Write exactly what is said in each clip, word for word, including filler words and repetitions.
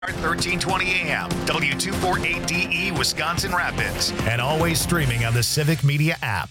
thirteen twenty A M, W two forty-eight D E, Wisconsin Rapids, and always streaming on the Civic Media app.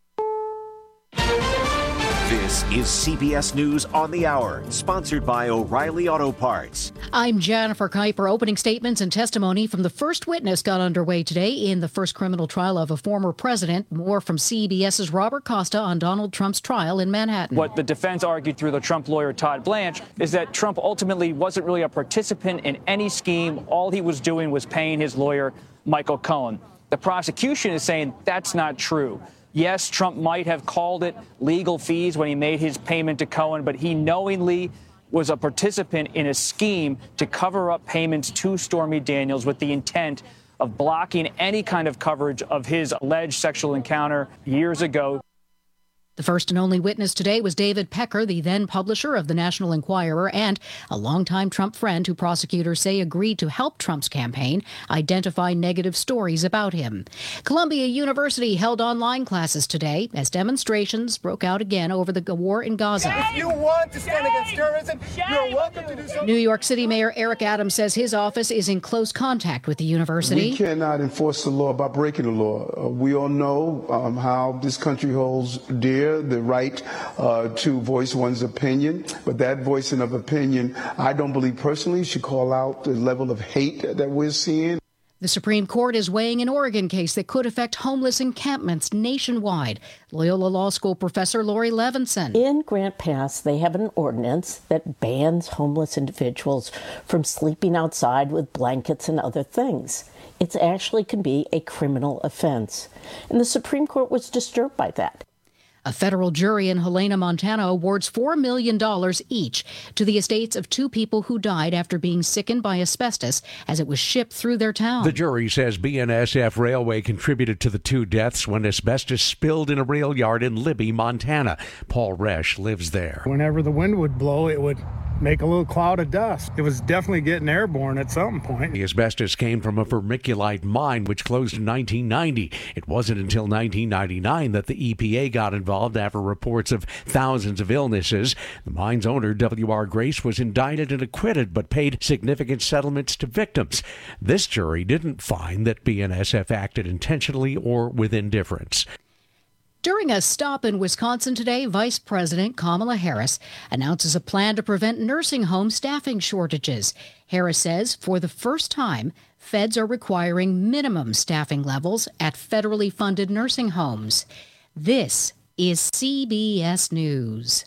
This is C B S News on the Hour, sponsored by O'Reilly Auto Parts. I'm Jennifer Kuiper. Opening statements and testimony from the first witness got underway today in the first criminal trial of a former president. More from CBS's Robert Costa on Donald Trump's trial in Manhattan. What the defense argued through the Trump lawyer Todd Blanche is that Trump ultimately wasn't really a participant in any scheme. All he was doing was paying his lawyer, Michael Cohen. The prosecution is saying that's not true. Yes, Trump might have called it legal fees when he made his payment to Cohen, but he knowingly was a participant in a scheme to cover up payments to Stormy Daniels with the intent of blocking any kind of coverage of his alleged sexual encounter years ago. The first and only witness today was David Pecker, the then publisher of the National Enquirer and a longtime Trump friend who prosecutors say agreed to help Trump's campaign identify negative stories about him. Columbia University held online classes today as demonstrations broke out again over the war in Gaza. If you want to stand against terrorism, you're welcome to do so. New York City Mayor Eric Adams says his office is in close contact with the university. We cannot enforce the law by breaking the law. Uh, we all know um, how this country holds dear the right uh, to voice one's opinion, but that voicing of opinion, I don't believe personally should call out the level of hate that we're seeing. The Supreme Court is weighing an Oregon case that could affect homeless encampments nationwide. Loyola Law School professor Lori Levinson. In Grant Pass, they have an ordinance that bans homeless individuals from sleeping outside with blankets and other things. It actually can be a criminal offense. And the Supreme Court was disturbed by that. A federal jury in Helena, Montana awards four million dollars each to the estates of two people who died after being sickened by asbestos as it was shipped through their town. The jury says B N S F Railway contributed to the two deaths when asbestos spilled in a rail yard in Libby, Montana. Paul Resch lives there. Whenever the wind would blow, it would make a little cloud of dust. It was definitely getting airborne at some point. The asbestos came from a vermiculite mine which closed in nineteen ninety. It wasn't until nineteen ninety-nine that the E P A got involved after reports of thousands of illnesses. The mine's owner, W R Grace, was indicted and acquitted but paid significant settlements to victims. This jury didn't find that B N S F acted intentionally or with indifference. During a stop in Wisconsin today, Vice President Kamala Harris announces a plan to prevent nursing home staffing shortages. Harris says for the first time, feds are requiring minimum staffing levels at federally funded nursing homes. This is C B S News.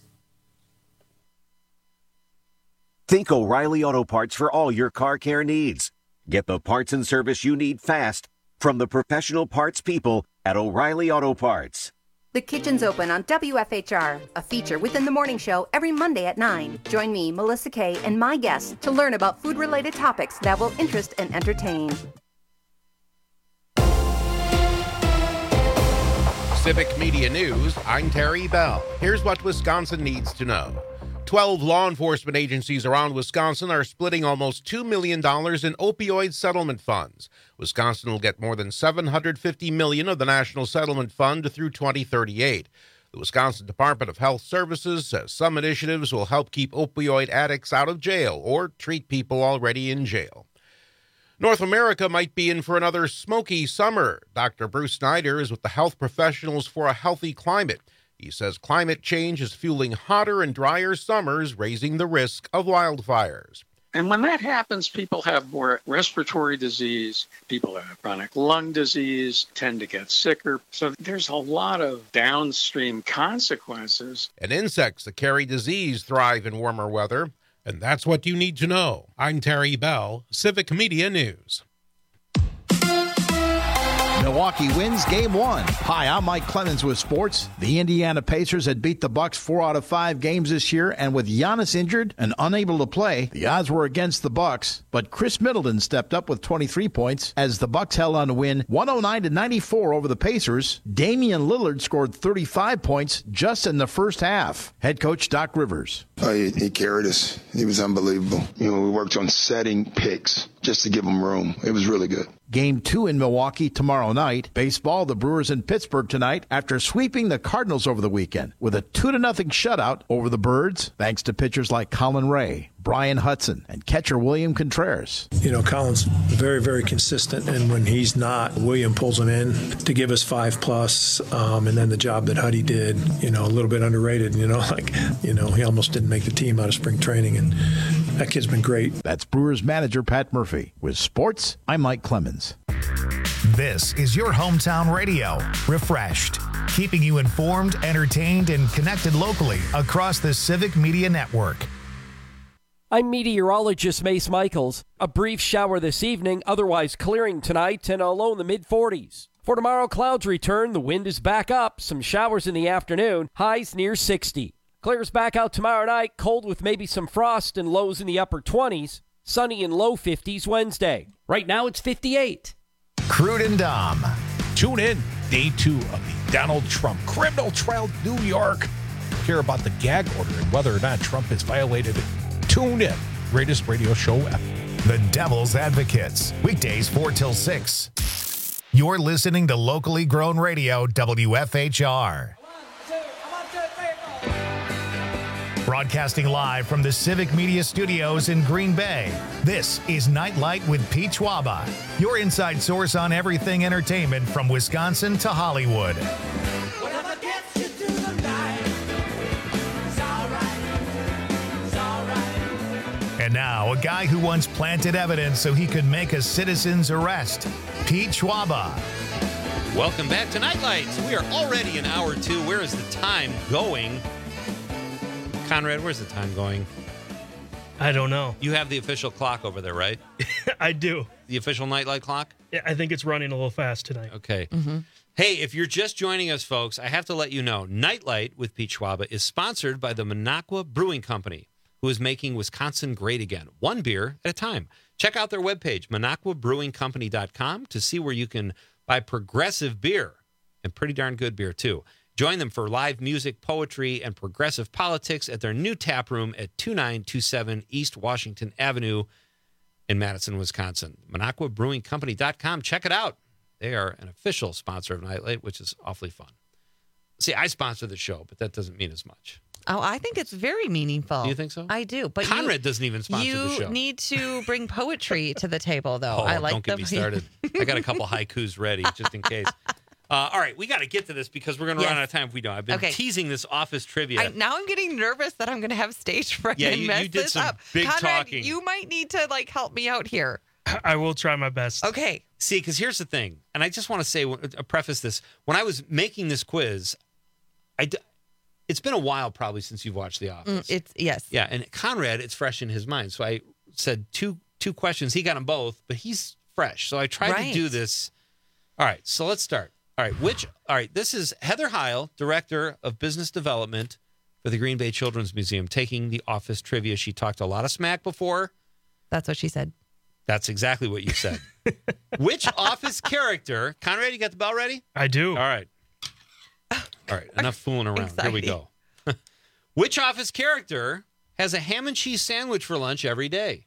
Think O'Reilly Auto Parts for all your car care needs. Get the parts and service you need fast from the professional parts people at O'Reilly Auto Parts. The Kitchen's Open on W F H R, a feature within the morning show every Monday at nine. Join me, Melissa Kay, and my guests to learn about food-related topics that will interest and entertain. Civic Media News, I'm Terry Bell. Here's what Wisconsin needs to know. Twelve law enforcement agencies around Wisconsin are splitting almost two million dollars in opioid settlement funds. Wisconsin will get more than seven hundred fifty million dollars of the National Settlement Fund through twenty thirty-eight. The Wisconsin Department of Health Services says some initiatives will help keep opioid addicts out of jail or treat people already in jail. North America might be in for another smoky summer. Doctor Bruce Snyder is with the Health Professionals for a Healthy Climate. He says climate change is fueling hotter and drier summers, raising the risk of wildfires. And when that happens, people have more respiratory disease, people that have chronic lung disease tend to get sicker. So there's a lot of downstream consequences. And insects that carry disease thrive in warmer weather. And that's what you need to know. I'm Terry Bell, Civic Media News. Milwaukee wins game one. Hi, I'm Mike Clemens with sports. The Indiana Pacers had beat the Bucks four out of five games this year, and with Giannis injured and unable to play, the odds were against the Bucks. But Chris Middleton stepped up with twenty-three points as the Bucks held on to win one oh nine to ninety-four over the Pacers. Damian Lillard scored thirty-five points just in the first half. Head coach Doc Rivers. Oh, he, he carried us. He was unbelievable. You know, we worked on setting picks, just to give them room. It was really good. Game two in Milwaukee tomorrow night. Baseball, the Brewers in Pittsburgh tonight after sweeping the Cardinals over the weekend with a two to nothing shutout over the Birds, thanks to pitchers like Colin Ray, Brian Hudson, and catcher William Contreras. You know, Colin's very, very consistent, and when he's not, William pulls him in to give us five plus, um, and then the job that Huddy did, you know, a little bit underrated, you know, like, you know, he almost didn't make the team out of spring training, and that kid's been great. That's Brewers manager Pat Murphy. With sports, I'm Mike Clemens. This is your hometown radio, Refreshed, keeping you informed, entertained, and connected locally across the Civic Media Network. I'm meteorologist Mace Michaels. A brief shower this evening, otherwise clearing tonight and a low in the mid forties. For tomorrow, clouds return. The wind is back up. Some showers in the afternoon. Highs near sixty. Clears back out tomorrow night. Cold with maybe some frost and lows in the upper twenties. Sunny and low fifties Wednesday. Right now it's fifty-eight. Crude and Dom. Tune in. Day two of the Donald Trump criminal trial in New York. Hear about the gag order and whether or not Trump has violated it. Tune in. Greatest radio show ever. The Devil's Advocates. Weekdays four till six. You're listening to locally grown radio, W F H R. Broadcasting live from the Civic Media Studios in Green Bay, this is Nightlight with Pete Schwaba, your inside source on everything entertainment from Wisconsin to Hollywood. And now, a guy who once planted evidence so he could make a citizen's arrest, Pete Schwaba. Welcome back to Nightlight. We are already in hour two. Where is the time going? Conrad, where's the time going? I don't know. You have the official clock over there, right? I do. The official Nightlight clock? Yeah, I think it's running a little fast tonight. Okay. Mm-hmm. Hey, if you're just joining us, folks, I have to let you know, Nightlight with Pete Schwaba is sponsored by the Minocqua Brewing Company, who is making Wisconsin great again, one beer at a time. Check out their webpage, minocqua brewing company dot com, to see where you can buy progressive beer, and pretty darn good beer, too. Join them for live music, poetry, and progressive politics at their new tap room at two nine two seven East Washington Avenue in Madison, Wisconsin. minocqua brewing company dot com. Check it out. They are an official sponsor of Nightlight, which is awfully fun. See, I sponsor the show, but that doesn't mean as much. Oh, I think it's very meaningful. Do you think so? I do. But Conrad you, doesn't even sponsor the show. You need to bring poetry to the table, though. Oh, I like don't get the... me started. I got a couple haikus ready just in case. Uh, all right, we got to get to this because we're going to yes. run out of time if we don't. I've been okay. teasing this office trivia. I, now I'm getting nervous that I'm going to have stage fright yeah, and you, mess you did this some up. big Conrad, talking. You might need to like help me out here. I will try my best. Okay. See, because here's the thing, and I just want to say, uh, preface this. When I was making this quiz, I d- it's been a while probably since you've watched The Office. Mm, it's yes. Yeah, and Conrad, it's fresh in his mind. So I said two two questions. He got them both, but he's fresh. So I tried right. to do this. All right, so let's start. All right, which, all right, this is Heather Heil, Director of Business Development for the Green Bay Children's Museum, taking the Office trivia. She talked a lot of smack before. That's what she said. That's exactly what you said. Which Office character, Conrad, you got the bell ready? I do. All right. All right, enough fooling around. Here we go. Which Office character has a ham and cheese sandwich for lunch every day?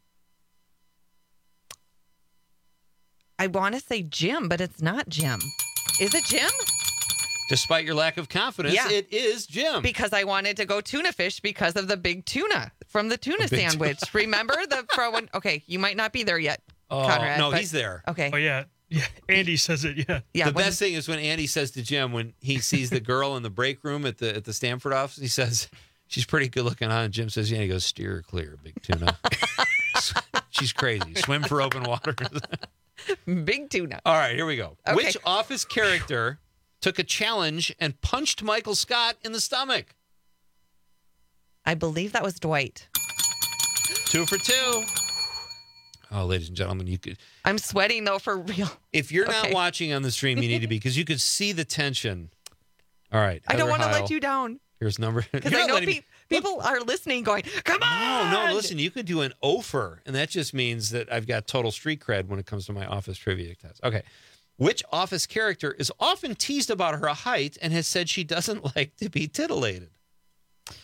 I want to say Jim, but it's not Jim. Is it Jim? Despite your lack of confidence, yeah. it is Jim. Because I wanted to go tuna fish because of the big tuna from the tuna sandwich. Tuna. Remember the for when? Okay, you might not be there yet, oh, Conrad. No, but, he's there. Okay. Oh yeah, yeah. Andy says it. Yeah. Yeah. The when, best thing is when Andy says to Jim when he sees the girl in the break room at the at the Stanford office. He says she's pretty good looking on. And Jim says, "Yeah." He goes, "Steer her clear, big tuna." She's crazy. Swim for open water. Big tuna. All right, here we go. Okay. Which Office character took a challenge and punched Michael Scott in the stomach? I believe that was Dwight. Two for two. Oh, ladies and gentlemen, you could. I'm sweating though for real. If you're okay. not watching on the stream, you need to be because you could see the tension. All right. I don't want to Heil. let you down. Here's number. Because I know pe- me... people are listening going, come on. No, no, listen, you could do an offer, and that just means that I've got total street cred when it comes to my Office trivia test. Okay. Which Office character is often teased about her height and has said she doesn't like to be titillated?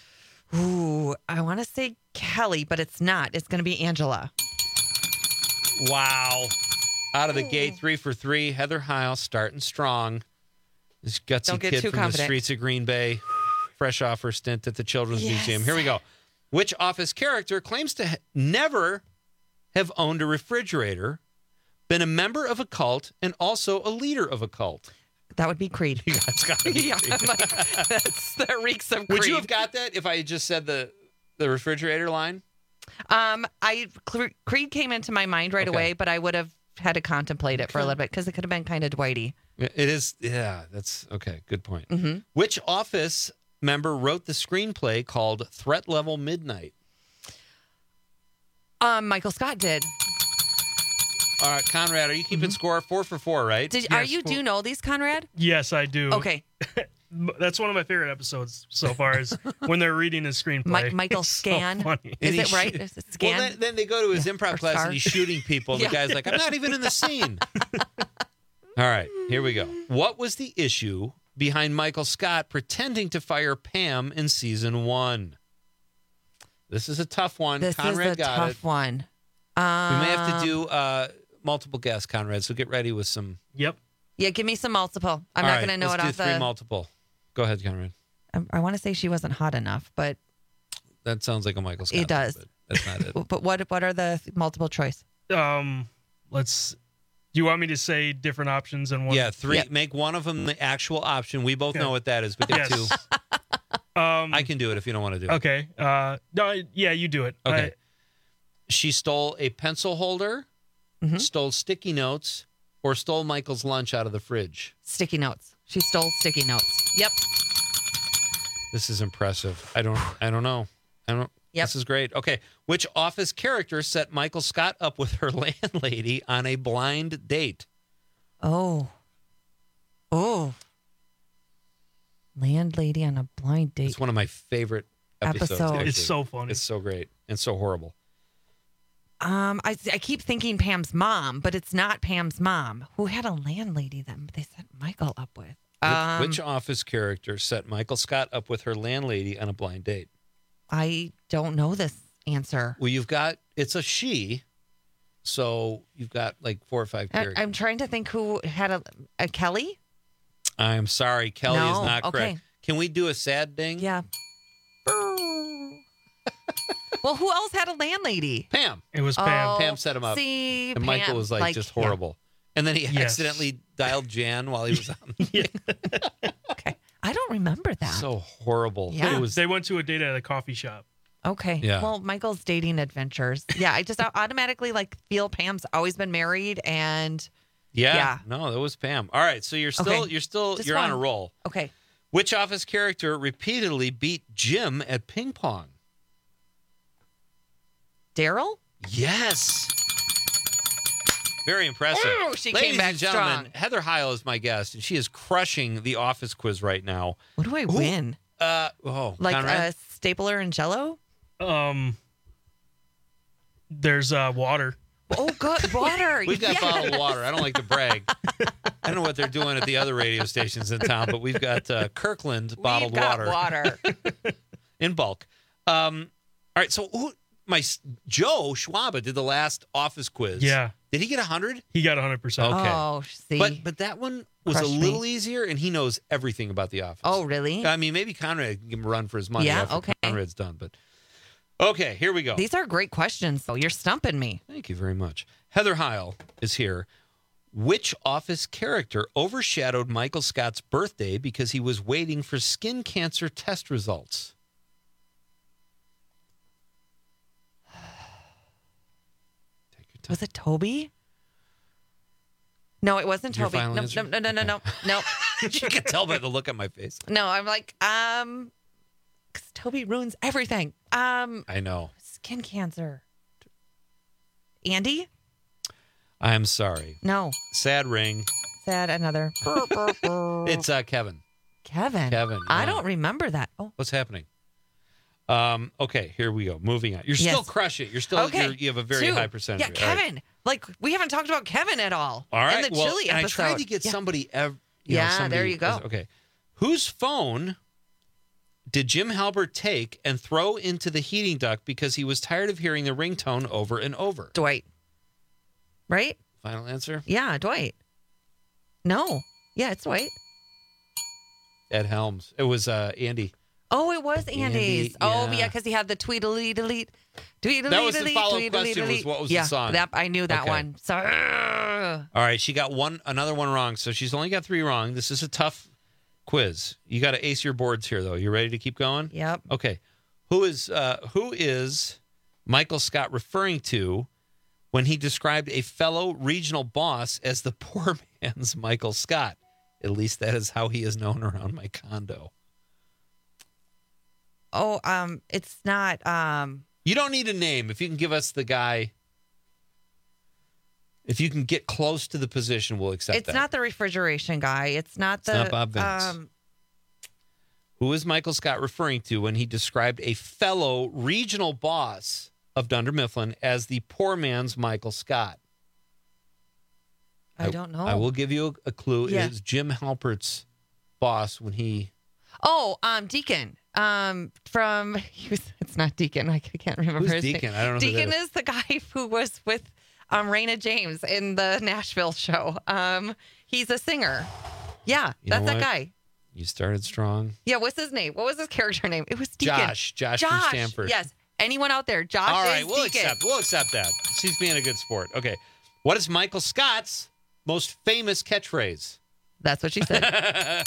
Ooh, I want to say Kelly, but it's not. It's going to be Angela. Wow. Out of the gate, three for three. Heather Heil starting strong. This gutsy Don't get kid too from confident. the streets of Green Bay, fresh off her stint at the Children's Yes. Museum. Here we go. Which Office character claims to ha- never have owned a refrigerator, been a member of a cult, and also a leader of a cult? That would be Creed. Yeah, it's gotta be yeah, Creed. I'm like, that's, that reeks of Creed. Would you have got that if I had just said the, the refrigerator line? Um, I Creed came into my mind right Okay. away, but I would have had to contemplate it for a little bit because it could have been kind of Dwighty. It is, yeah, that's okay. Good point. Mm-hmm. Which Office member wrote the screenplay called Threat Level Midnight? Um, Michael Scott did. All right, Conrad, are you keeping score? Four for four, right? Did are you do you know these, Conrad? Yes, I do. Okay. That's one of my favorite episodes so far is when they're reading his screenplay. Mi- Michael It's Scan. So funny. Is And it he right? shoot- Is it Scan? Well, then, then they go to his improv or class Scar? and he's shooting people. And Yeah. the guy's like, I'm not even in the scene. All right, here we go. What was the issue behind Michael Scott pretending to fire Pam in season one? This is a tough one. This Conrad is a got tough it. one. We may have to Um, do uh, multiple guess, Conrad, so get ready with some. Yep. Yeah, give me some multiple. I'm All not right, going to know let's it do off three the. multiple. Go ahead, Conrad. I, I want to say she wasn't hot enough, but That sounds like a Michael Scott. it does. But that's not it. But what what are the multiple choice? Um, let's. Do you want me to say different options and one? Yeah, three. Yep. Make one of them the actual option. We both know what that is, but get Yes. two. Um, I can do it if you don't want to do it. Okay. Uh, no, yeah, you do it. Okay. I- She stole a pencil holder, Mm-hmm. stole sticky notes, or stole Michael's lunch out of the fridge. Sticky notes. She stole sticky notes. Yep. This is impressive. I don't. I don't know. I don't. Yep. This is great. Okay. Which Office character set Michael Scott up with her landlady on a blind date? Oh. Oh. Landlady on a blind date. It's one of my favorite episodes. Episode. actually. It's so funny. It's so great and so horrible. Um, I I keep thinking Pam's mom, but it's not Pam's mom. Who had a landlady that they set Michael up with? Which, Um, which Office character set Michael Scott up with her landlady on a blind date? I don't know this answer. Well, you've got, it's a she, so you've got like four or five I, characters. I'm trying to think who had a, a Kelly. I'm sorry, Kelly No, is not correct. okay. Can we do a sad ding? Yeah. Well, who else had a landlady? Pam. It was Pam. Oh, Pam set him up. See, and Michael Pam, was like, just yeah. horrible. And then he Yes. accidentally dialed Jan while he was on. Okay, I don't remember that. So horrible. Yeah. It was, They went to a date at a coffee shop. Okay. Yeah. Well, Michael's dating adventures. Yeah, I just automatically like feel Pam's always been married, and yeah, yeah. No, that was Pam. All right, so you're still Okay. you're still Just you're on one. a roll. okay. Which Office character repeatedly beat Jim at ping pong? Daryl. Yes. Very impressive. Ooh, she Ladies came back and gentlemen, strong. Heather Heil is my guest, and she is crushing the Office quiz right now. What do I win? Uh, oh, Like Conrad? a stapler and Jello? Um, there's uh, water. Oh, good water. We've got Yes. bottled water. I don't like to brag. I don't know what they're doing at the other radio stations in town, but we've got uh, Kirkland bottled We've got water, water. in bulk. Um, all right, so who, my Joe Schwaba did the last Office quiz. Yeah. Did he get one hundred? He got one hundred percent. Okay. Oh, see. But but that one was Crushed a me. little easier, and he knows everything about the Office. Oh, really? I mean, maybe Conrad can give him a run for his money Yeah, after okay. Conrad's done. But okay, here we go. These are great questions, though. You're stumping me. Thank you very much. Heather Heil is here. Which Office character overshadowed Michael Scott's birthday because he was waiting for skin cancer test results? Was it Toby? No, it wasn't Your Toby. final No, answer? no, no, no, no, no, no. You can tell by the look on my face. No, I'm like, um, because Toby ruins everything. Um, I know. skin cancer. Andy? I'm sorry. No. Sad ring. Sad another. It's uh, Kevin. Kevin. Kevin. I yeah. don't remember that. Oh, What's happening? Um. Okay, here we go. Moving on. You're still Yes. crushing it. You're still. okay. You're, you have a very Two. high percentage. Yeah, All right. Kevin. Like we haven't talked about Kevin at all. All right. In the well, chili and episode. I tried to get Yeah. somebody. Ev- you Yeah, know, somebody there you go. Okay. Whose phone did Jim Halbert take and throw into the heating duct because he was tired of hearing the ringtone over and over? Dwight. right? Final answer? Yeah, Dwight. No. Yeah, it's Dwight. Ed Helms. It was uh, Andy. Oh, it was Andy's. Andy, oh, yeah. yeah, because he had the tweedly delete. Tweedly That was the delete, follow-up tweedly question was delete. what was yeah, the song? That, I knew that Okay. one. So, All right, she got one, another one wrong, so she's only got three wrong. This is a tough quiz. You got to ace your boards here, though. You ready to keep going? Yep. Okay. Who is uh, who is Michael Scott referring to when he described a fellow regional boss as the poor man's Michael Scott? At least that is how he is known around my condo. oh, um, it's not. Um, You don't need a name. If you can give us the guy, if you can get close to the position, we'll accept it's that. not the refrigeration guy. It's not It's the. not Bob Vince. Um, Who is Michael Scott referring to when he described a fellow regional boss of Dunder Mifflin as the poor man's Michael Scott? I don't know. I will give you a, a clue. Yeah. It is Jim Halpert's boss when he... oh, um, Deacon. Um, from he was, it's not Deacon. I can't remember Who's his Deacon? name. I don't know who that Deacon is. is the guy who was with um Raina James in the Nashville show. Um, he's a singer. Yeah, You know that's that what? guy. You started strong. Yeah, what's his name? What was his character name? It was Deacon. Josh. Josh from Stanford. Yes. Anyone out there? Josh All is right, we'll Deacon. accept. We'll accept that. She's being a good sport. Okay. What is Michael Scott's most famous catchphrase? That's what she said.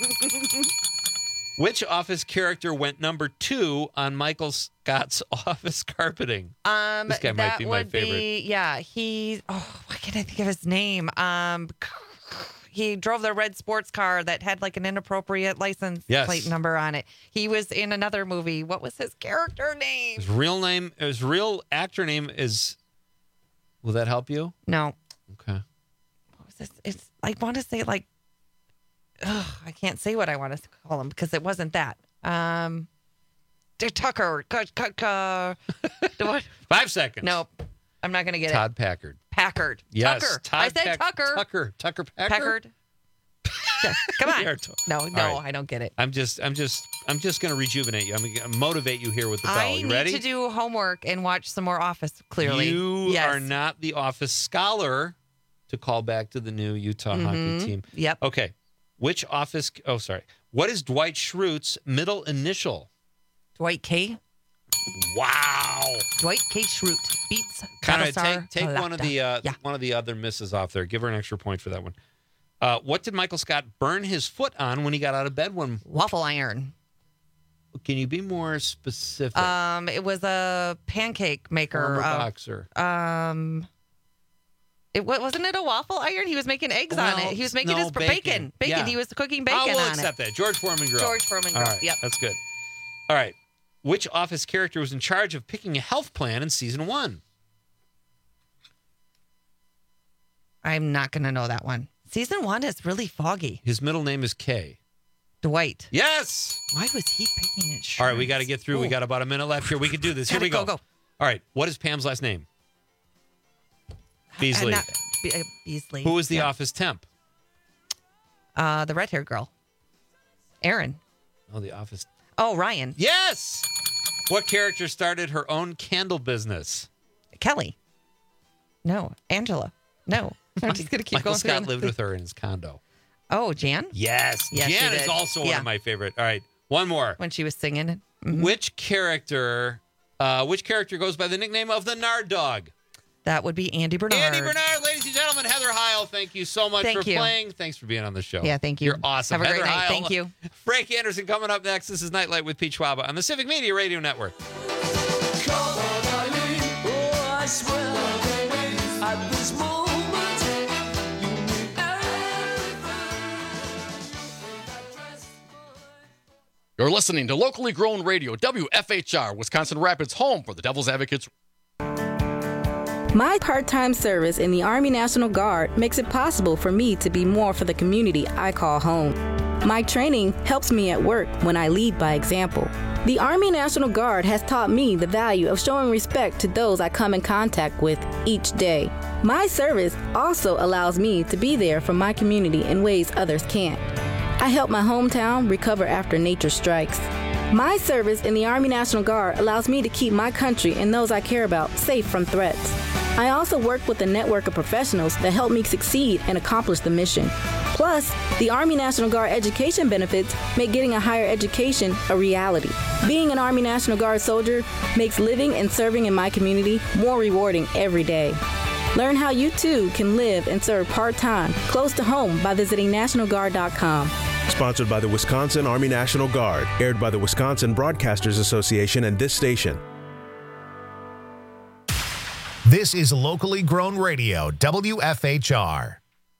Which office character went number two on Michael Scott's office carpeting? Um, This guy might that be my would favorite. Be, yeah, he. Oh, why can't I think of his name? Um, he drove the red sports car that had like an inappropriate license Yes. plate number on it. He was in another movie. What was his character name? His real name, his real actor name is. Will that help you? No. Okay. What was this? It's. I want to say like. Ugh, I can't say what I want to call him because it wasn't that. Um, Tucker. Cut, cut, cut. What? Five seconds. Nope. I'm not going to get it. Todd Packard. Packard. Yes. Tucker. Todd I said Pack- Tucker. Tucker. Tucker Packard. Packard. Yeah, come on. You're t- No, no, All right. I don't get it. I'm just, I'm just, I'm just going to rejuvenate you. I'm going to motivate you here with the bell. I You need ready? to do homework and watch some more Office, clearly. You yes. are not the office scholar to call back to the new Utah Mhm. hockey team. Yep. Okay. Which office? Oh, sorry. What is Dwight Schrute's middle initial? Dwight K. Wow. Dwight K. Schrute beats Conrad, Battlestar take, take one of the uh, Yeah. one of the other misses off there. Give her an extra point for that one. Uh, what did Michael Scott burn his foot on when he got out of bed one? Waffle iron. Can you be more specific? Um, it was a pancake maker. Former uh, boxer. Um, it wa- wasn't it a waffle iron? He was making eggs on Well, it. He was making no, his bacon. bacon. Bacon. Yeah. He was cooking bacon I will on accept it. that. George Foreman Grill. George Foreman All Grill. right, Yep. that's good. All right. Which office character was in charge of picking a health plan in season one? I'm not going to know that one. Season one is really foggy. His middle name is Kay. Dwight. Yes. Why was he picking it? All right, we got to get through. We got about a minute left here. We can do this. Here Gotta we go. go, go. All right. What is Pam's last name? Beasley. Uh, not- Be- uh, Beasley. Who is the Yeah. office temp? Uh, the red-haired girl. Erin. Oh, the office. Oh, Ryan. Yes. What character started her own candle business? Kelly. No. Angela. No. I'm just going to keep Michael going Scott through. lived with her in his condo. Oh, Jan? Yes. Yes, she Jan is did. also one Yeah. of my favorite. All right. One more. When she was singing. Mhm. Which character uh, which character goes by the nickname of the Nard Dog? That would be Andy Bernard. Andy Bernard, ladies and gentlemen, Heather Heil, thank you so much Thank for you. playing. Thanks for being on the show. Yeah, thank you. You're awesome. Have a Heather great night. Heil. Thank you. Frank Anderson coming up next. This is Nightlight with Pete Schwaba on the Civic Media Radio Network. You're listening to locally grown radio, W F H R, Wisconsin Rapids, home for the Devil's Advocates. My part-time service in the Army National Guard makes it possible for me to be more for the community I call home. My training helps me at work when I lead by example. The Army National Guard has taught me the value of showing respect to those I come in contact with each day. My service also allows me to be there for my community in ways others can't. I help my hometown recover after nature strikes. My service in the Army National Guard allows me to keep my country and those I care about safe from threats. I also work with a network of professionals that help me succeed and accomplish the mission. Plus, the Army National Guard education benefits make getting a higher education a reality. Being an Army National Guard soldier makes living and serving in my community more rewarding every day. Learn how you too can live and serve part-time, close to home by visiting national guard dot com. Sponsored by the Wisconsin Army National Guard. Aired by the Wisconsin Broadcasters Association and this station. This is locally grown radio, W F H R.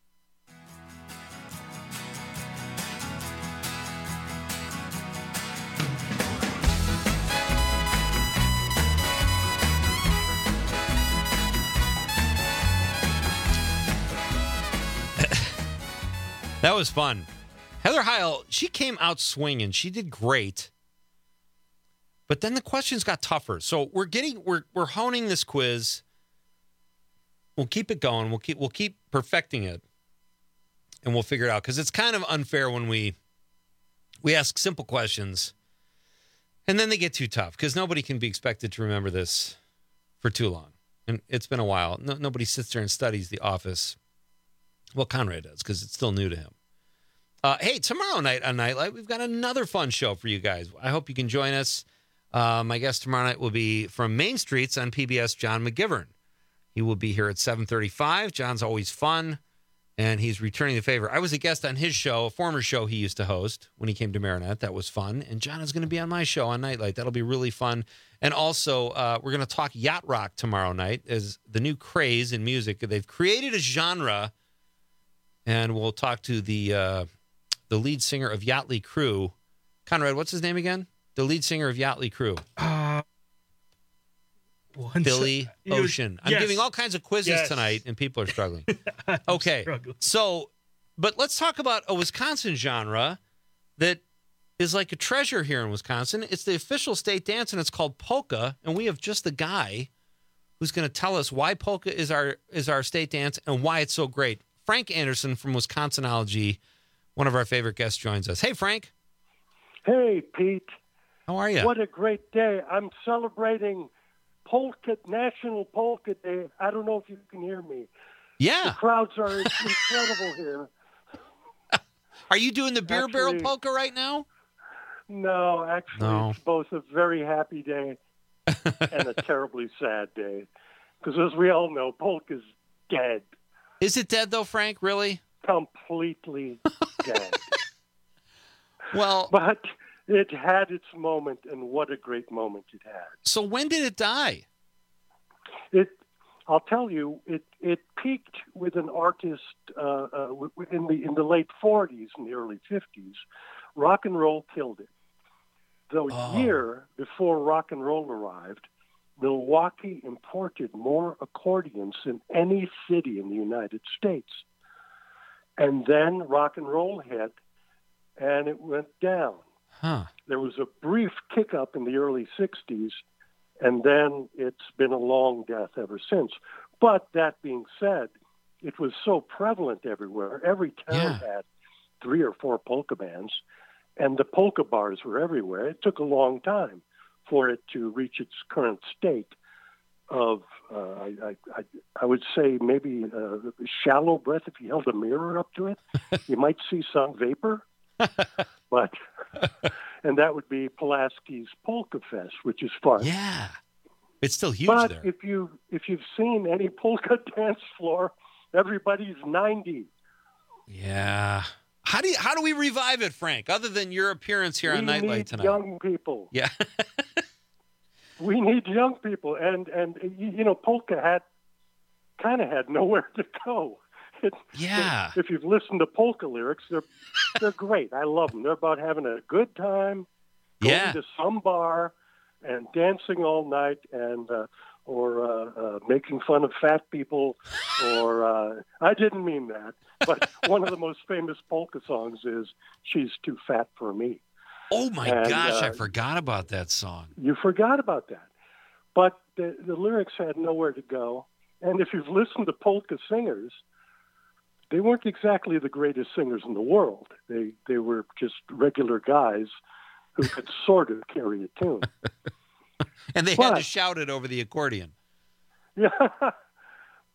That was fun. Heather Heil, she came out swinging. She did great. But then the questions got tougher. So we're getting we're we're honing this quiz. We'll keep it going. We'll keep we'll keep perfecting it. And we'll figure it out, because it's kind of unfair when we we ask simple questions and then they get too tough, because nobody can be expected to remember this for too long. And it's been a while. No, nobody sits there and studies The Office. Well, Conrad does, because it's still new to him. Uh, hey, tomorrow night on Nightlight, we've got another fun show for you guys. I hope you can join us. Uh, my guest tomorrow night will be from Main Streets on P B S, John McGivern. He will be here at seven thirty-five. John's always fun, and he's returning the favor. I was a guest on his show, a former show he used to host when he came to Marinette. That was fun. And John is going to be on my show on Nightlight. That'll be really fun. And also, uh, we're going to talk yacht rock tomorrow night as the new craze in music. They've created a genre. And we'll talk to the uh, the lead singer of Yachtly Crew. Conrad, what's his name again? The lead singer of Yachtly Crew. Uh, Billy was, Ocean. I'm yes. giving all kinds of quizzes yes. tonight, and people are struggling. Okay. Struggling. So, but let's talk about a Wisconsin genre that is like a treasure here in Wisconsin. It's the official state dance, and it's called polka. And we have just the guy who's going to tell us why polka is our is our state dance and why it's so great. Frank Anderson from Wisconsinology, one of our favorite guests, joins us. Hey, Frank. Hey, Pete. How are you? What a great day. I'm celebrating Polka National Polka Day. I don't know if you can hear me. Yeah. The crowds are incredible here. Are you doing the beer actually, barrel polka right now? No, actually, No. It's both a very happy day and a terribly sad day. Because as we all know, polka's dead. Is it dead, though, Frank? Really? Completely dead. Well, but it had its moment, and what a great moment it had. So when did it die? It, I'll tell you, it it peaked with an artist uh, uh, in the in the late forties and the early fifties. Rock and roll killed it. The Oh. year before rock and roll arrived, Milwaukee imported more accordions than any city in the United States. And then rock and roll hit, and it went down. Huh. There was a brief kick up in the early sixties, and then it's been a long death ever since. But that being said, it was so prevalent everywhere. Every town Yeah. had three or four polka bands, and the polka bars were everywhere. It took a long time for it to reach its current state of, uh, I, I, I, I would say maybe uh, shallow breath. If you held a mirror up to it, you might see some vapor. But and that would be Pulaski's Polka Fest, which is fun. Yeah, it's still huge but there. if you if you've seen any polka dance floor, everybody's ninety. Yeah. How do you, how do we revive it, Frank? Other than your appearance here we on Nightlight need tonight. young people. Yeah. We need young people, and and you you know polka had kind of had nowhere to go. It, Yeah. If you've listened to polka lyrics, they're they're great. I love them. They're about having a good time, going Yeah. to some bar, and dancing all night, and uh, or uh, uh, making fun of fat people. Or uh, I didn't mean that, but one of the most famous polka songs is "She's Too Fat for Me." Oh my And, gosh, I uh, forgot about that song. You forgot about that. But the, the lyrics had nowhere to go. And if you've listened to polka singers, they weren't exactly the greatest singers in the world. They they were just regular guys who could sort of carry a tune. And they But- had to shout it over the accordion. Yeah.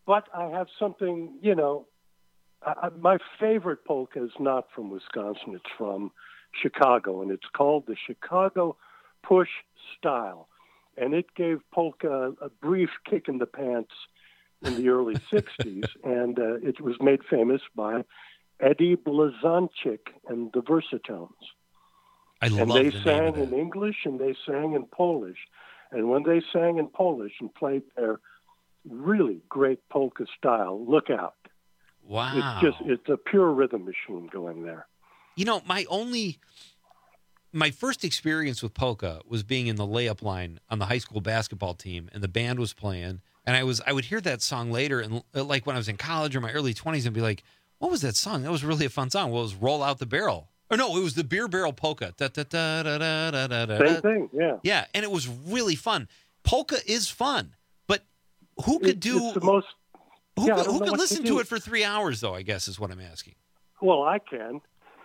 but I have something, you know, I, my favorite polka is not from Wisconsin. It's from Chicago, and it's called the Chicago Push Style. And it gave polka a brief kick in the pants in the early sixties, and uh, it was made famous by Eddie Blazonczyk and the Versatones. I love and they the sang name of in that. English and they sang in Polish. And when they sang in Polish and played their really great polka style, look out. Wow. It's just, it's a pure rhythm machine going there. You know, my only, my first experience with polka was being in the layup line on the high school basketball team, and the band was playing, and I was, I would hear that song later, and like when I was in college or my early twenties, and be like, what was that song? That was really a fun song. Well, it was Roll Out the Barrel. Or no, it was the Beer Barrel Polka. Da, da, da, da, da, da, da, da. Same thing, yeah. Yeah, and it was really fun. Polka is fun, but who could It- do, it's the most, who yeah, I could, don't who know could what to listen do. to it for three hours, though, I guess is what I'm asking. Well, I can.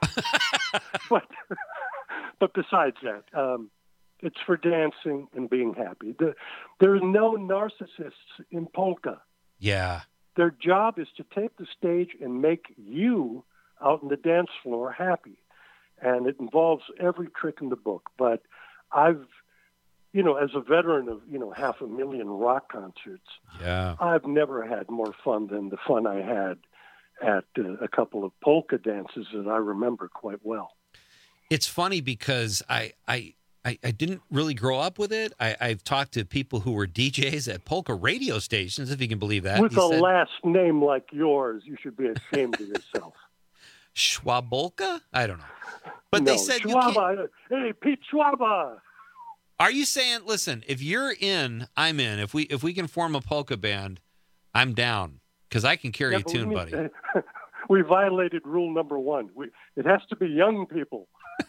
but, but besides that, um, it's for dancing and being happy. The, there's no narcissists in polka. Yeah. Their job is to take the stage and make you out on the dance floor happy. And it involves every trick in the book. But I've, you know, as a veteran of, you know, half a million rock concerts, Yeah. I've never had more fun than the fun I had at uh, a couple of polka dances that I remember quite well. It's funny because I, I, I, I didn't really grow up with it. I, I've talked to people who were D Js at polka radio stations, if you can believe that. With He a said, last name like yours, you should be ashamed of yourself. Schwabolka? I don't know. But no, they said you can't. Schwaba, hey, Pete Schwaba. Are you saying, listen, if you're in, I'm in. If we if we can form a polka band, I'm down because I can carry Yeah, a but we tune, need- buddy. We violated rule number one. We, it has to be young people.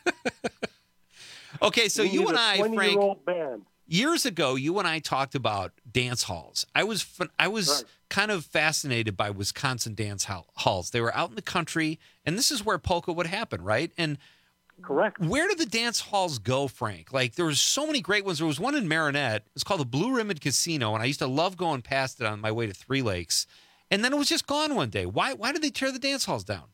Okay, so We you need and a I, Frank, twenty-year-old band. years ago, you and I talked about dance halls. I was fun, I was Right. kind of fascinated by Wisconsin dance hall- halls. They were out in the country, and this is where polka would happen, right? And correct. Where did the dance halls go, Frank? Like there was so many great ones. There was one in Marinette. It's called the Blue Ribbon Casino, and I used to love going past it on my way to Three Lakes. And then it was just gone one day. Why? Why did they tear the dance halls down?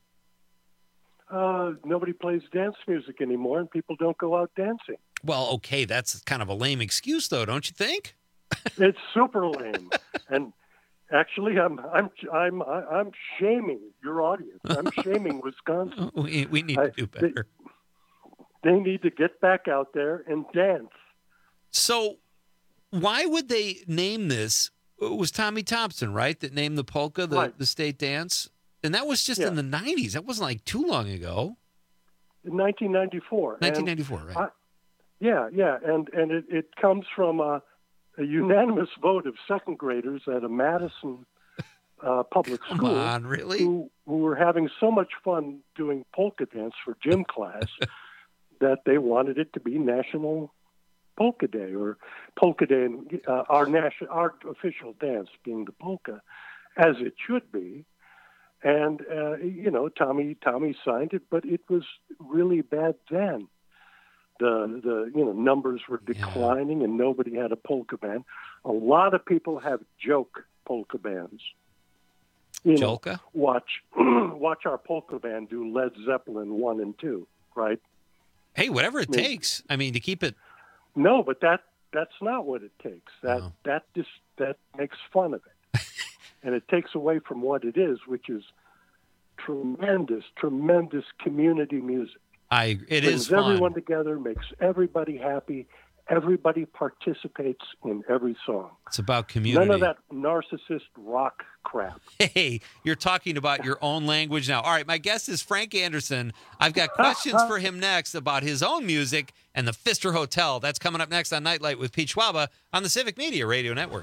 Uh, nobody plays dance music anymore, and people don't go out dancing. Well, okay, that's kind of a lame excuse, though, don't you think? It's super lame. And actually, I'm I'm I'm I'm shaming your audience. I'm shaming Wisconsin. We, we need to do better. They, they need to get back out there and dance. So, why would they name this? It was Tommy Thompson, right, that named the polka the, Right. the state dance? And that was just Yeah. in the nineties. That wasn't like too long ago. In nineteen ninety-four. And nineteen ninety-four, right? I, yeah, yeah, and and it, it comes from a, a unanimous vote of second graders at a Madison uh, public Come school on, really? who who were having so much fun doing polka dance for gym class that they wanted it to be National Polka Day or Polka Day, and uh, our national our official dance being the polka, as it should be. And uh, you know, Tommy Tommy signed it, but it was really bad then. The the you know numbers were declining, and nobody had a polka band. A lot of people have joke polka bands. You know, Jolka? watch watch our polka band do Led Zeppelin one and two, right? Hey, whatever it I mean- takes. I mean, to keep it. No, but that that's not what it takes. That Oh. that just that makes fun of it, and it takes away from what it is, which is tremendous, tremendous community music. I it Brings is fun. everyone together, makes everybody happy. Everybody participates in every song. It's about community. None of that narcissist rock crap. Hey, you're talking about your own language now. All right, my guest is Frank Anderson. I've got questions for him next about his own music and the Pfister Hotel. That's coming up next on Nightlight with Pete Schwaba on the Civic Media Radio Network.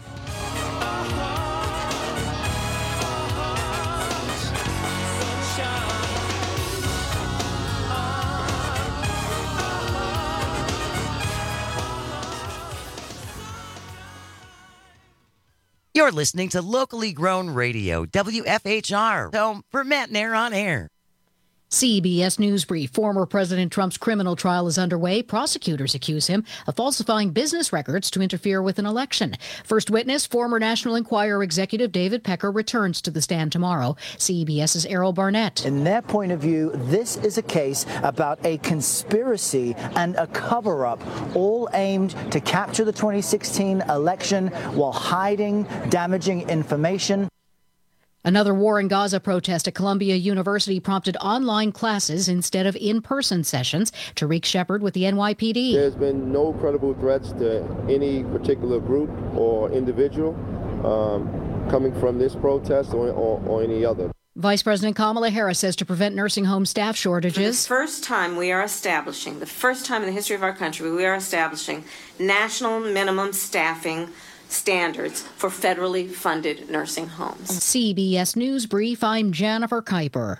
You're listening to locally grown radio, W F H R, home for Matt and Air on Air. C B S News Brief. Former President Trump's criminal trial is underway. Prosecutors accuse him of falsifying business records to interfere with an election. First witness, former National Enquirer executive David Pecker, returns to the stand tomorrow. CBS's Errol Barnett. In their point of view, this is a case about a conspiracy and a cover-up, all aimed to capture the twenty sixteen election while hiding damaging information. Another war in Gaza protest at Columbia University prompted online classes instead of in-person sessions. Tariq Shepard with the N Y P D. There's been no credible threats to any particular group or individual um, coming from this protest or, or, or any other. Vice President Kamala Harris says to prevent nursing home staff shortages. For the first time we are establishing, the first time in the history of our country, we are establishing national minimum staffing standards for federally funded nursing homes. C B S News Brief, I'm Jennifer Kuiper.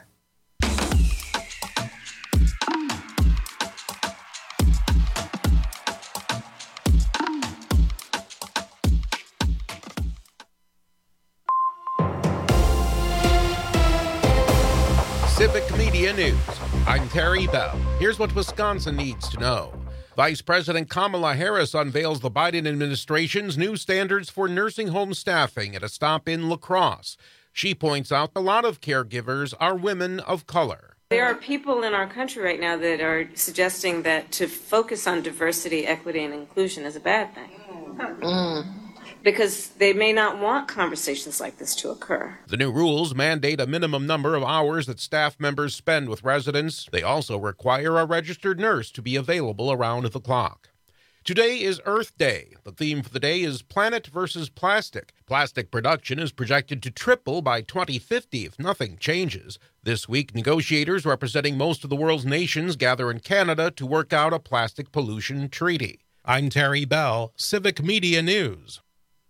Civic Media News. I'm Terry Bell. Here's what Wisconsin needs to know. Vice President Kamala Harris unveils the Biden administration's new standards for nursing home staffing at a stop in La Crosse. She points out a lot of caregivers are women of color. There are people in our country right now that are suggesting that to focus on diversity, equity, and inclusion is a bad thing. Mm. Because they may not want conversations like this to occur. The new rules mandate a minimum number of hours that staff members spend with residents. They also require a registered nurse to be available around the clock. Today is Earth Day. The theme for the day is Planet versus Plastic. Plastic production is projected to triple by twenty fifty if nothing changes. This week, negotiators representing most of the world's nations gather in Canada to work out a plastic pollution treaty. I'm Terry Bell, Civic Media News.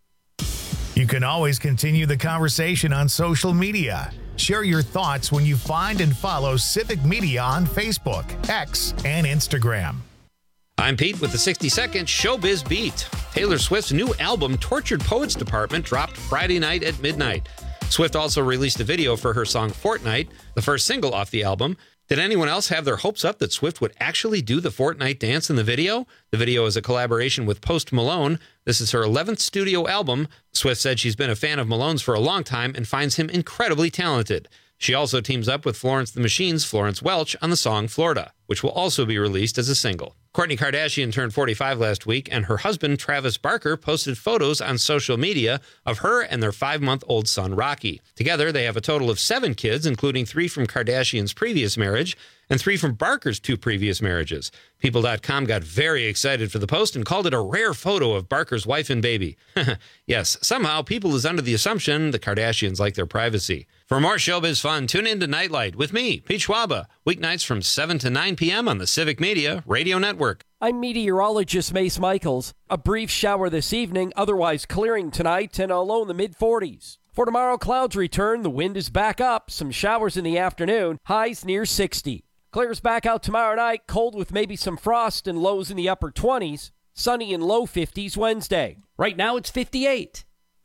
You can always continue the conversation on social media. Share your thoughts when you find and follow Civic Media on Facebook, X, and Instagram. I'm Pete with the sixty second Showbiz Beat. Taylor Swift's new album, Tortured Poets Department, dropped Friday night at midnight. Swift also released a video for her song Fortnite, the first single off the album. Did anyone else have their hopes up that Swift would actually do the Fortnite dance in the video? The video is a collaboration with Post Malone. This is her eleventh studio album. Swift said she's been a fan of Malone's for a long time and finds him incredibly talented. She also teams up with Florence the Machine's Florence Welch on the song Florida, which will also be released as a single. Kourtney Kardashian turned forty-five last week, and her husband, Travis Barker, posted photos on social media of her and their five-month-old son, Rocky. Together, they have a total of seven kids, including three from Kardashian's previous marriage and three from Barker's two previous marriages. People dot com got very excited for the post and called it a rare photo of Barker's wife and baby. Yes, somehow people is under the assumption the Kardashians like their privacy. For more showbiz fun, tune in to Nightlight with me, Pete Schwaba, weeknights from seven to nine p.m. on the Civic Media Radio Network. I'm meteorologist Mace Michaels. A brief shower this evening, otherwise clearing tonight and a low in the mid forties. For tomorrow, clouds return. The wind is back up. Some showers in the afternoon. Highs near sixty. Clears back out tomorrow night. Cold with maybe some frost and lows in the upper twenties. Sunny and low fifties Wednesday. Right now it's fifty-eight.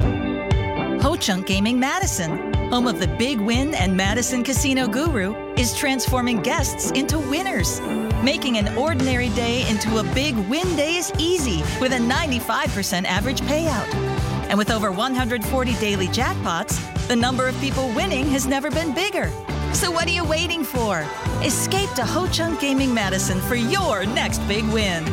Ho Chunk Gaming Madison, home of the Big Win and Madison Casino Guru, is transforming guests into winners. Making an ordinary day into a big win day is easy with a ninety-five percent average payout. And with over one hundred forty daily jackpots, the number of people winning has never been bigger. So what are you waiting for? Escape to Ho Chunk Gaming Madison for your next big win.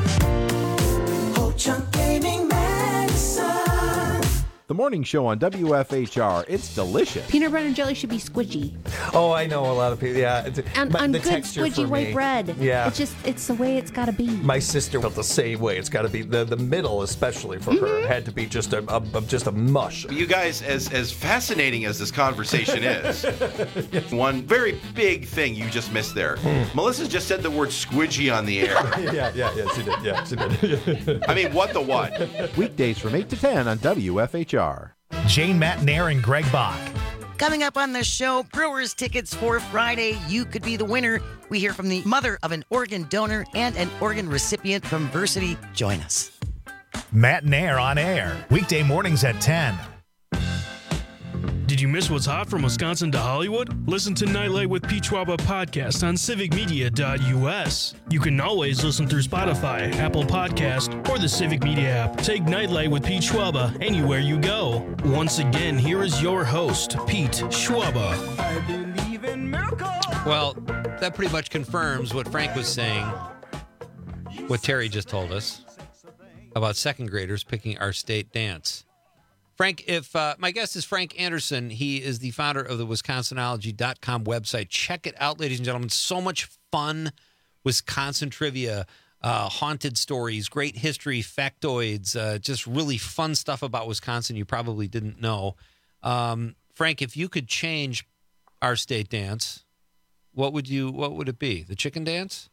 Ho Chunk Gaming Madison. The morning show on W F H R. It's delicious. Peanut butter and jelly should be squidgy. Oh, I know a lot of people. Yeah, it's, And but on the good texture squidgy for white me, bread. Yeah, It's just, it's the way it's got to be. my sister felt the same way. It's got to be the the middle, especially for her, had to be just a, a, a just a mush. You guys, as as fascinating as this conversation is, one very big thing you just missed there. Melissa just said the word squidgy on the air. yeah, yeah, yeah, she did. Yeah, she did. I mean, what the what? Weekdays from eight to ten on W F H R. Jane Matnair and Greg Bach. Coming up on the show, Brewers tickets for Friday. You could be the winner. We hear from the mother of an organ donor and an organ recipient from Versity. Join us. Matnair on air, weekday mornings at ten. Did you miss what's hot from Wisconsin to Hollywood? Listen to Nightlight with Pete Schwaba podcast on civic media dot U S. You can always listen through Spotify, Apple Podcast, or the Civic Media app. Take Nightlight with Pete Schwaba anywhere you go. Once again, here is your host, Pete Schwaba. I believe in miracles. Well, that pretty much confirms what Frank was saying, what Terry just told us about second graders picking our state dance. Frank, if uh, my guest is Frank Anderson, he is the founder of the Wisconsinology dot com website. Check it out, ladies and gentlemen. So much fun Wisconsin trivia, uh, haunted stories, great history, factoids, uh, just really fun stuff about Wisconsin you probably didn't know. Um, Frank, if you could change our state dance, what would you? What would it be? The chicken dance?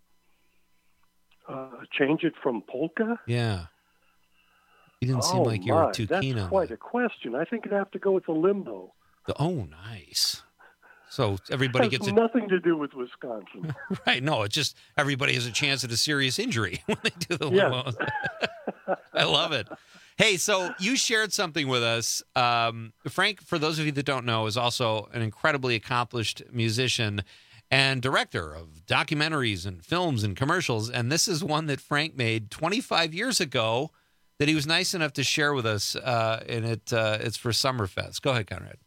Uh, change it from polka? Yeah. You didn't seem oh like you my, were too that's keen on quite that. a question. I think it'd have to go with the limbo. The, oh, nice. So everybody Has gets a, nothing to do with Wisconsin. right. No, it's just everybody has a chance at a serious injury when they do the Yes. limo. I love it. Hey, so you shared something with us. Um, Frank, for those of you that don't know, is also an incredibly accomplished musician and director of documentaries and films and commercials. And this is one that Frank made twenty-five years ago that he was nice enough to share with us, uh, and it uh, it's for Summerfest. Go ahead, Conrad.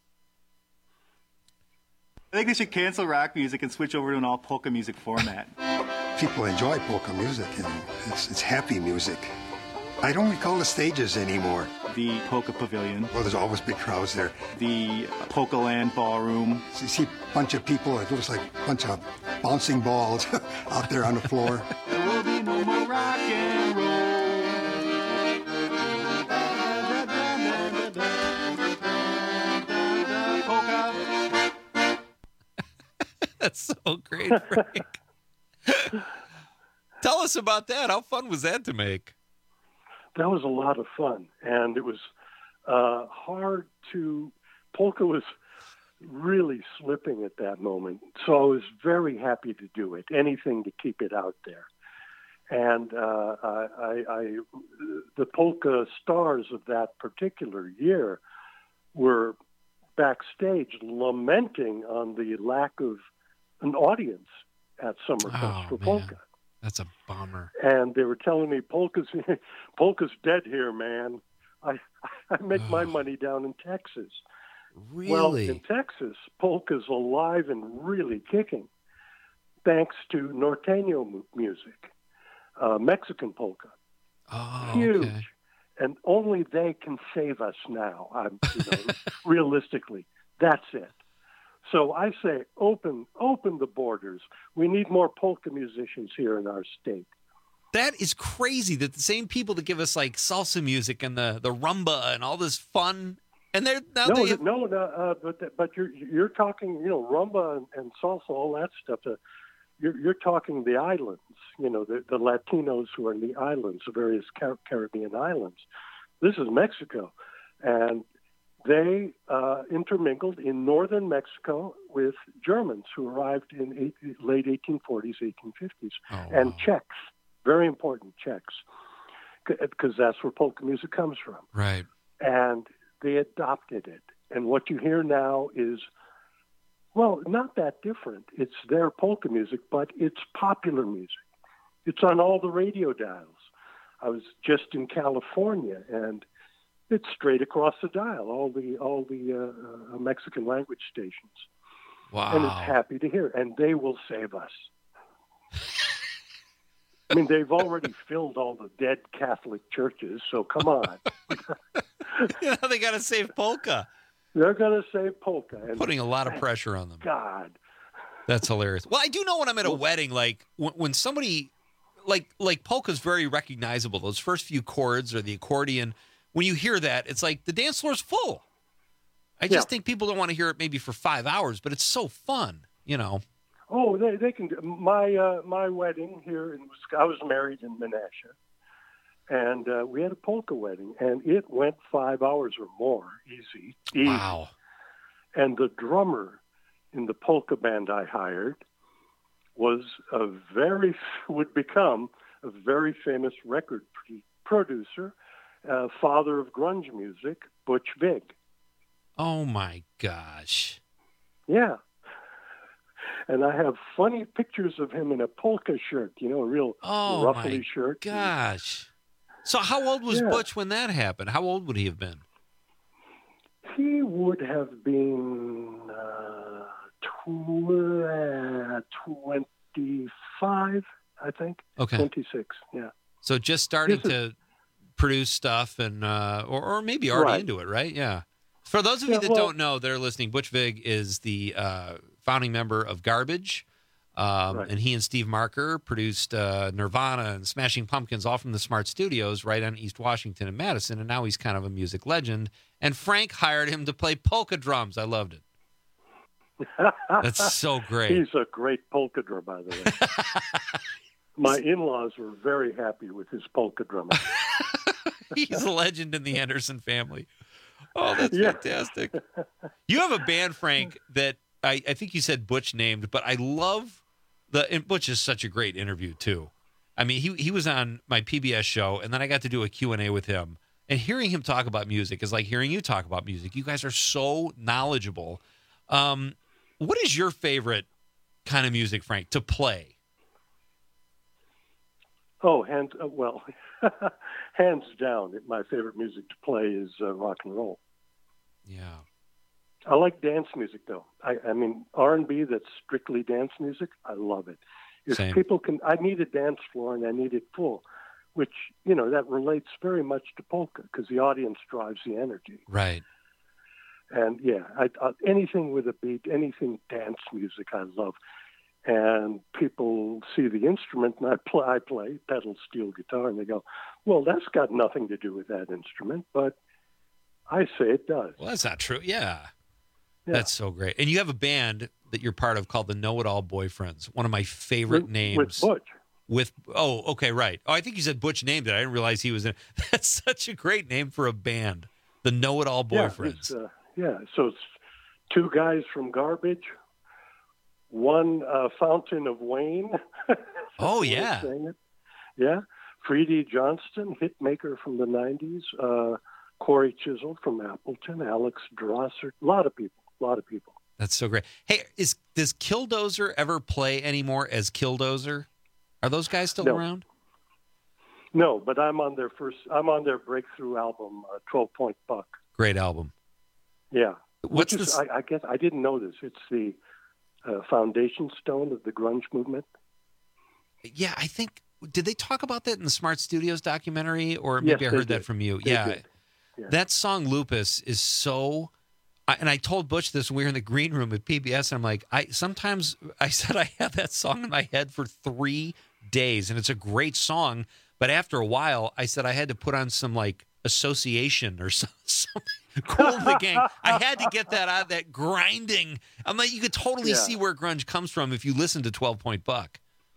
I think they should cancel rock music and switch over to an all polka music format. People enjoy polka music, and it's, it's happy music. I don't recall the stages anymore. The Polka Pavilion. Well, there's always big crowds there. The Polka Land Ballroom. So you see a bunch of people, it looks like a bunch of bouncing balls out there on the floor. There will be no more rock and roll. That's so great, Frank. Tell us about that. How fun was that to make? That was a lot of fun, and it was uh, hard to. Polka was really slipping at that moment, so I was very happy to do it. Anything to keep it out there, and uh, I, I, I, the polka stars of that particular year were backstage lamenting on the lack of an audience at Summerfest Oh, for man. polka. That's a bummer. And they were telling me polka's polka's dead here, man. I I make my money down in Texas. Really? Well, in Texas, polka's alive and really kicking, thanks to norteño mu- music, uh, Mexican polka. Oh, Huge. okay. And only they can save us now. I'm, you know, realistically, that's it. So I say, open, open the borders. We need more polka musicians here in our state. That is crazy that the same people that give us like salsa music and the, the rumba and all this fun, and they're now no, they no, no, uh, but but you're you're talking, you know, rumba and, and salsa, all that stuff. Uh, you're you're talking the islands, you know, the, the Latinos who are in the islands, the various Car- Caribbean islands. This is Mexico, and they uh, intermingled in northern Mexico with Germans who arrived in eight, late eighteen forties, eighteen fifties, oh, and wow. Czechs, very important Czechs, because that's where polka music comes from. right. And they adopted it. And what you hear now is, well, not that different. It's their polka music, but it's popular music. It's on all the radio dials. I was just in California, and it's straight across the dial, all the all the uh, uh, Mexican language stations. Wow. And it's happy to hear. And they will save us. I mean, they've already filled all the dead Catholic churches, so come on. You know, they got to save polka. They're going to save polka. And Putting a lot of pressure on them. God. That's hilarious. Well, I do know when I'm at a wedding, like when, when somebody, like like polka's very recognizable. Those first few chords or the accordion, when you hear that, it's like the dance floor's full. I just Yeah. think people don't want to hear it maybe for five hours, but it's so fun, you know. Oh, they they can. do- My uh, my wedding here in Wisconsin, I was married in Menasha, and uh, we had a polka wedding, and it went five hours or more, easy. easy. Wow. And the drummer in the polka band I hired was a very would become a very famous record p- producer, uh, father of grunge music, Butch Vig. Oh, my gosh. Yeah. And I have funny pictures of him in a polka shirt, you know, a real oh, ruffly my shirt. Gosh. So how old was Yeah. Butch when that happened? How old would he have been? He would have been uh, tw- uh, twenty-five, I think. Okay. twenty-six, yeah. So just starting This to produce stuff and uh, or, or maybe already Right. into it, right? Yeah. For those of Yeah, you that well- don't know, that are listening, Butch Vig is the uh, founding member of Garbage. Um, Right. And he and Steve Marker produced uh, Nirvana and Smashing Pumpkins, all from the Smart Studios right on East Washington and Madison. And now he's kind of a music legend. And Frank hired him to play polka drums. I loved it. That's so great. He's a great polka drummer, by the way. My in-laws were very happy with his polka drumming. He's a legend in the Anderson family. Oh, that's Yeah. fantastic. You have a band, Frank, that I, I think you said Butch named, but I love the and Butch is such a great interview too. I mean, he he was on my P B S show, and then I got to do a Q and A with him. And hearing him talk about music is like hearing you talk about music. You guys are so knowledgeable. Um, what is your favorite kind of music, Frank, to play? Oh, hands uh, well, hands down, my favorite music to play is uh, rock and roll. Yeah. I like dance music, though. I, I mean, R and B that's strictly dance music, I love it. If Same. people can, I need a dance floor and I need it full, which, you know, that relates very much to polka because the audience drives the energy. Right. And yeah, I, I, anything with a beat, anything dance music, I love. And people see the instrument, and I play, I play pedal steel guitar, and they go, "Well, that's got nothing to do with that instrument," but I say it does. Well, that's not true. Yeah. Yeah. That's so great. And you have a band that you're part of called the Know It All Boyfriends. One of my favorite With- names. with Butch. With oh, okay, right. Oh, I think you said Butch named it. I didn't realize he was in. That's such a great name for a band. The Know It All Yeah, Boyfriends. it's, uh, yeah, so it's two guys from Garbage, one uh, Fountain of Wayne. Oh, That's the way of yeah. saying it. Yeah. Freddie Johnston, hit maker from the nineties. Uh, Corey Chisel from Appleton. Alex Drosser. A lot of people. A lot of people. That's so great. Hey, is does Killdozer ever play anymore as Killdozer? Are those guys still No. around? No, but I'm on their first. I'm on their breakthrough album, uh, twelve Point Buck. Great album. Yeah. What's Which is, this- I, I guess I didn't know this. It's the uh, foundation stone of the grunge movement. Yeah, I think. Did they talk about that in the Smart Studios documentary, or Yes, maybe I they heard that did. from you? They yeah. did. Yeah. That song Lupus is so. I, and I told Butch this when we were in the green room at P B S, and I'm like, I sometimes I said I have that song in my head for three days, and it's a great song. But after a while, I said I had to put on some like association or some, something. Cool the Gang. I had to get that out, that grinding. I'm like, you could totally Yeah. see where grunge comes from if you listen to twelve Point Buck.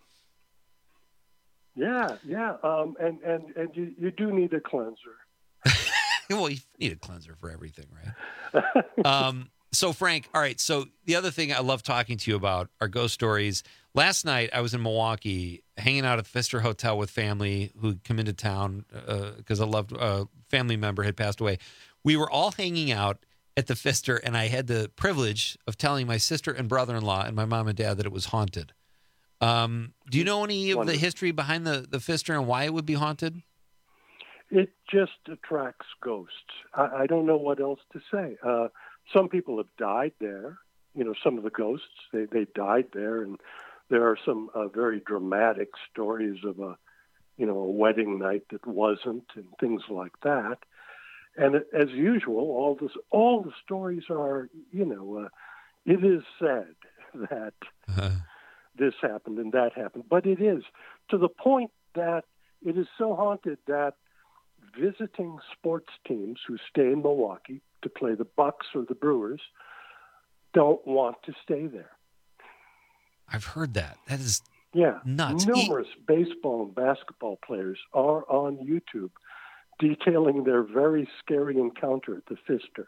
Yeah, yeah, um, and and and you, you do need a cleanser. Well, you need a cleanser for everything, right? um, so, Frank, all right. So, the other thing I love talking to you about are ghost stories. Last night, I was in Milwaukee hanging out at the Pfister Hotel with family who had come into town because a loved uh, family member had passed away. We were all hanging out at the Pfister, and I had the privilege of telling my sister and brother-in-law and my mom and dad that it was haunted. Um, do you know any of the Wonderful. history behind the, the Pfister and why it would be haunted? It just attracts ghosts. I, I don't know what else to say. Uh, some people have died there. You know, some of the ghosts, they, they died there. And there are some uh, very dramatic stories of a, you know, a wedding night that wasn't and things like that. And as usual, all this, all the stories are, you know, uh, it is said that Uh, this happened and that happened. But it is to the point that it is so haunted that visiting sports teams who stay in Milwaukee to play the Bucks or the Brewers don't want to stay there. I've heard that. That is Yeah. nuts. Numerous baseball and basketball players are on YouTube detailing their very scary encounter at the Pfister.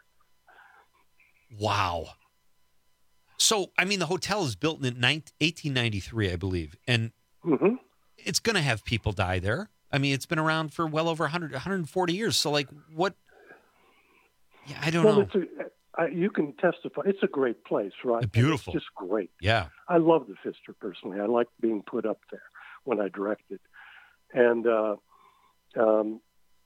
Wow. So, I mean, the hotel is built in eighteen ninety-three, I believe, and Mm-hmm. it's going to have people die there. I mean, it's been around for well over one hundred, one hundred forty years. So, like, what? Yeah, I don't well, know. It's a, I, you can testify. It's a great place, right? Beautiful. It's just great. Yeah. I love the Pfister personally. I like being put up there when I directed. And uh, um,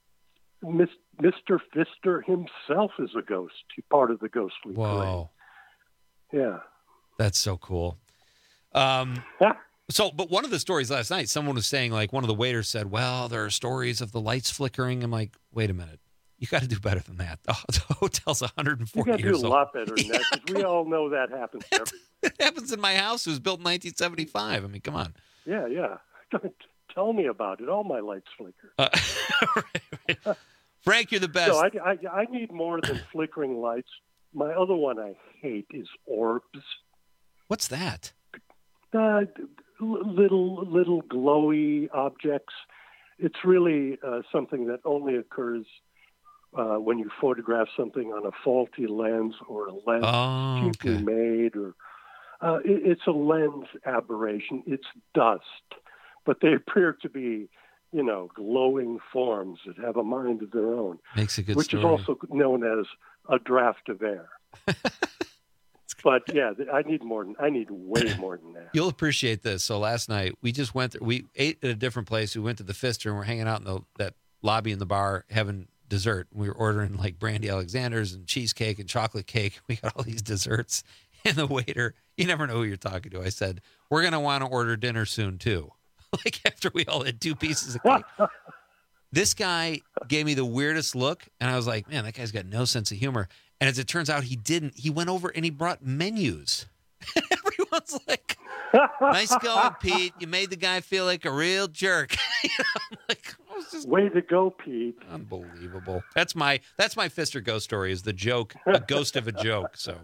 Mister Pfister himself is a ghost. He's part of the ghostly Whoa. parade. Yeah. That's so cool. Um, so, but one of the stories last night, someone was saying, like, one of the waiters said, well, there are stories of the lights flickering. I'm like, wait a minute. You got to do better than that. The, the hotel's one hundred forty you years do a old. lot better than that, because we all know that happens every It happens in my house. It was built in nineteen seventy-five. I mean, come on. Yeah, yeah. Tell me about it. All my lights flicker. Uh, right, right. Frank, you're the best. No, I, I, I need more than flickering lights. My other one I hate is orbs. What's that? Uh, little, little glowy objects. It's really uh, something that only occurs uh, when you photograph something on a faulty lens or a lens oh, cheaply okay. made, or uh, it, it's a lens aberration. It's dust, but they appear to be, you know, glowing forms that have a mind of their own. Makes a good which story. is also known as a draft of air. But yeah, I need more than I need way more than that. You'll appreciate this. So last night we just went. We ate at a different place. We went to the Pfister and we're hanging out in the, that lobby in the bar having dessert. We were ordering like Brandy Alexander's and cheesecake and chocolate cake. We got all these desserts, and the waiter, you never know who you're talking to. I said, "We're gonna want to order dinner soon too." Like after we all had two pieces of cake. This guy gave me the weirdest look, and I was like, "Man, that guy's got no sense of humor." And as it turns out, he didn't. He went over and he brought menus. Everyone's like, nice going, Pete. You made the guy feel like a real jerk. You know, I'm like, I was just... Way to go, Pete. Unbelievable. That's my that's my Pfister ghost story, is the joke, a ghost of a joke. So,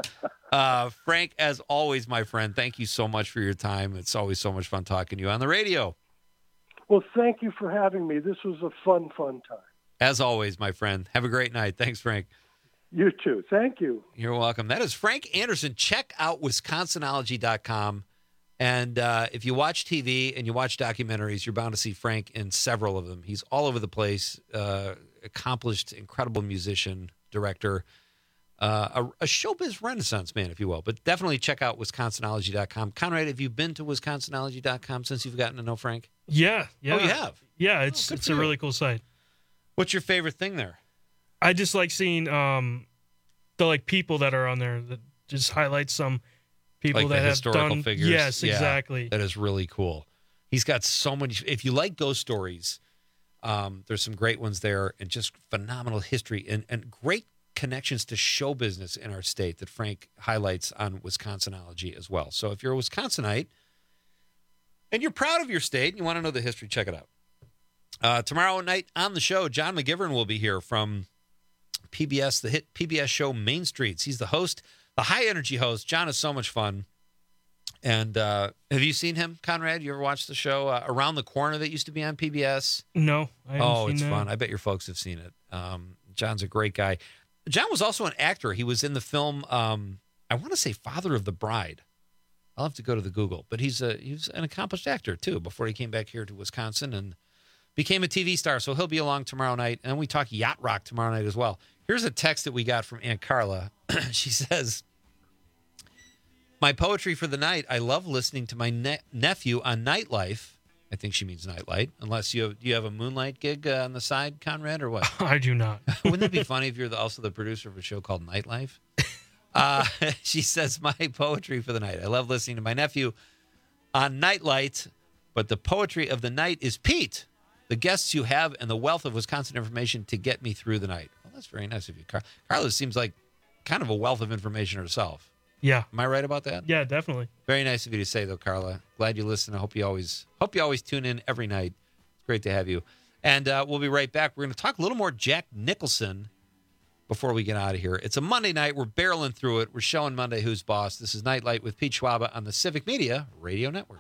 uh, Frank, as always, my friend, thank you so much for your time. It's always so much fun talking to you on the radio. Well, thank you for having me. This was a fun, fun time. As always, my friend. Have a great night. Thanks, Frank. You too. Thank you. You're welcome. That is Frank Anderson. Check out Wisconsinology dot com. And uh, if you watch T V and you watch documentaries, you're bound to see Frank in several of them. He's all over the place, uh, accomplished, incredible musician, director, uh, a, a showbiz renaissance man, if you will. But definitely check out Wisconsinology dot com. Conrad, have you been to Wisconsinology dot com since you've gotten to know Frank? Yeah. yeah. Oh, you have? Yeah, it's oh, it's a really cool site. What's your favorite thing there? I just like seeing um, the like people that are on there that just highlights some people like that the have historical done. figures. Yes, Yeah, exactly. that is really cool. He's got so many. If you like ghost stories, um, there's some great ones there, and just phenomenal history and, and great connections to show business in our state that Frank highlights on Wisconsinology as well. So if you're a Wisconsinite and you're proud of your state and you want to know the history, check it out. Uh, tomorrow night on the show, John McGivern will be here from P B S, the hit P B S show Main Streets. He's the host, the high-energy host. John is so much fun. And uh, have you seen him, Conrad? You ever watched the show uh, Around the Corner that used to be on P B S? No, I haven't Oh, seen it's that. fun. I bet your folks have seen it. Um, John's a great guy. John was also an actor. He was in the film, um, I want to say Father of the Bride. I'll have to go to the Google. But he's a he's an accomplished actor, too, before he came back here to Wisconsin and became a T V star. So he'll be along tomorrow night. And we talk yacht rock tomorrow night as well. Here's a text that we got from Aunt Carla. She says, my poetry for the night, I love listening to my ne- nephew on Nightlife. I think she means Nightlight, unless you have, do you have a Moonlight gig uh, on the side, Conrad, or what? I do not. Wouldn't it be funny if you're the, also the producer of a show called Nightlife? Uh, she says, my poetry for the night. I love listening to my nephew on Nightlight, but the poetry of the night is Pete, the guests you have, and the wealth of Wisconsin information to get me through the night. Well, that's very nice of you, Car- Carla. Seems like kind of a wealth of information herself. Yeah. Am I right about that? Yeah, definitely. Very nice of you to say, though, Carla. Glad you listen. I hope you always hope you always tune in every night. It's great to have you. And uh, we'll be right back. We're going to talk a little more Jack Nicholson before we get out of here. It's a Monday night. We're barreling through it. We're showing Monday Who's Boss. This is Nightlight with Pete Schwaba on the Civic Media Radio Network.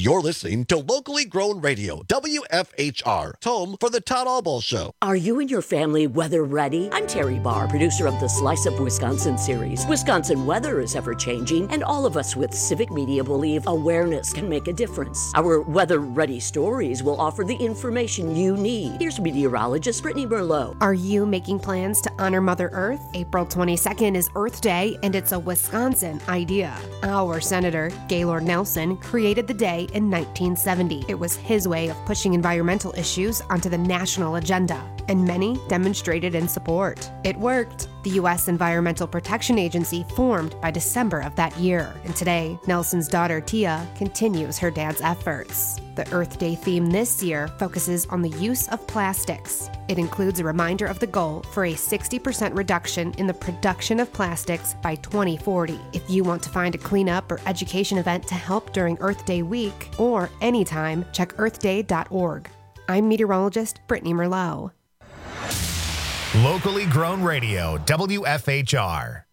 You're listening to locally grown radio, W F H R, home for the Todd Albaugh Show. Are you and your family weather ready? I'm Terry Barr, producer of the Slice of Wisconsin series. Wisconsin weather is ever-changing, and all of us with Civic Media believe awareness can make a difference. Our weather-ready stories will offer the information you need. Here's meteorologist Brittany Merlot. Are you making plans to honor Mother Earth? April twenty-second is Earth Day, and it's a Wisconsin idea. Our Senator, Gaylord Nelson, created the day in nineteen seventy. It was his way of pushing environmental issues onto the national agenda, and many demonstrated in support. It worked. The U S Environmental Protection Agency formed by December of that year, and today, Nelson's daughter Tia continues her dad's efforts. The Earth Day theme this year focuses on the use of plastics. It includes a reminder of the goal for a sixty percent reduction in the production of plastics by twenty forty. If you want to find a cleanup or education event to help during Earth Day week or anytime, check earth day dot org. I'm meteorologist Brittany Merlot. Locally grown radio, W F H R.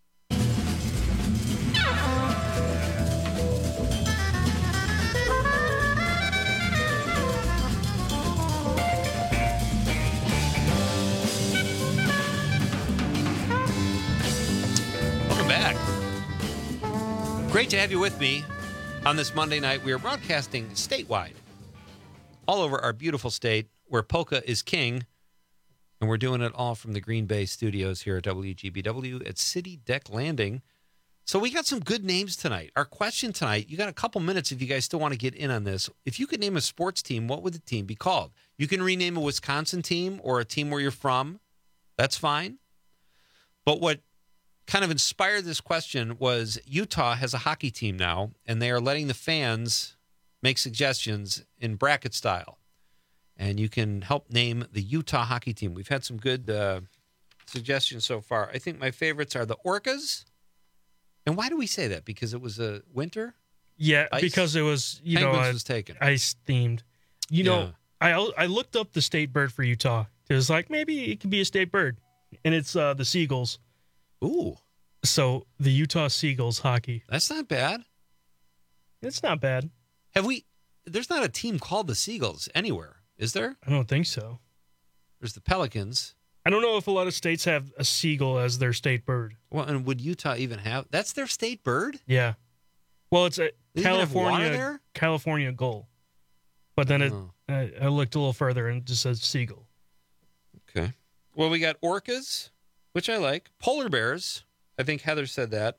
Welcome back. Great to have you with me on this Monday night. We are broadcasting statewide, all over our beautiful state, where polka is king. And we're doing it all from the Green Bay studios here at W G B W at City Deck Landing. So we got some good names tonight. Our question tonight, you got a couple minutes if you guys still want to get in on this. If you could name a sports team, what would the team be called? You can rename a Wisconsin team or a team where you're from. That's fine. But what kind of inspired this question was Utah has a hockey team now, and they are letting the fans make suggestions in bracket style. And you can help name the Utah hockey team. We've had some good uh, suggestions so far. I think my favorites are the Orcas. And why do we say that? Because it was a winter? Yeah, Ice? because it was, you Penguins know, uh, was taken. ice themed. You Yeah. know, I I looked up the state bird for Utah. It was like, maybe it could be a state bird. And it's uh, the Seagulls. Ooh. So the Utah Seagulls hockey. That's not bad. It's not bad. Have we, there's not a team called the Seagulls anywhere, is there? I don't think so. There's the Pelicans. I don't know if a lot of states have a seagull as their state bird. Well, and would Utah even have, that's their state bird? Yeah. Well, it's a They even have water California there? California gull. But then it, Oh. I, I looked a little further and it just says seagull. Okay. Well, we got orcas, which I like. Polar bears. I think Heather said that.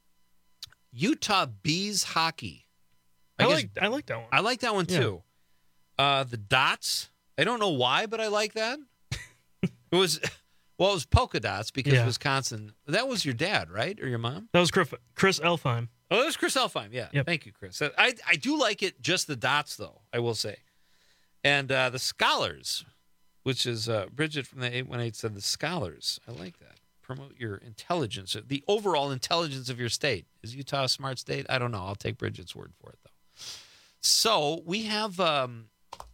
Utah Bees hockey. I, guess- like I like that one. I like that one Yeah. too. Uh, the dots. I don't know why, but I like that. It was, well, it was polka dots because Yeah. Wisconsin. That was your dad, right, or your mom? That was Chris, Chris Elfheim. Oh, that was Chris Elfheim. Yeah. Yep. Thank you, Chris. I I do like it. Just the dots, though. I will say. And uh, the scholars, which is uh, Bridget from the eight one eight said the scholars. I like that. Promote your intelligence, the overall intelligence of your state. Is Utah a smart state? I don't know. I'll take Bridget's word for it, though. So we have. Um,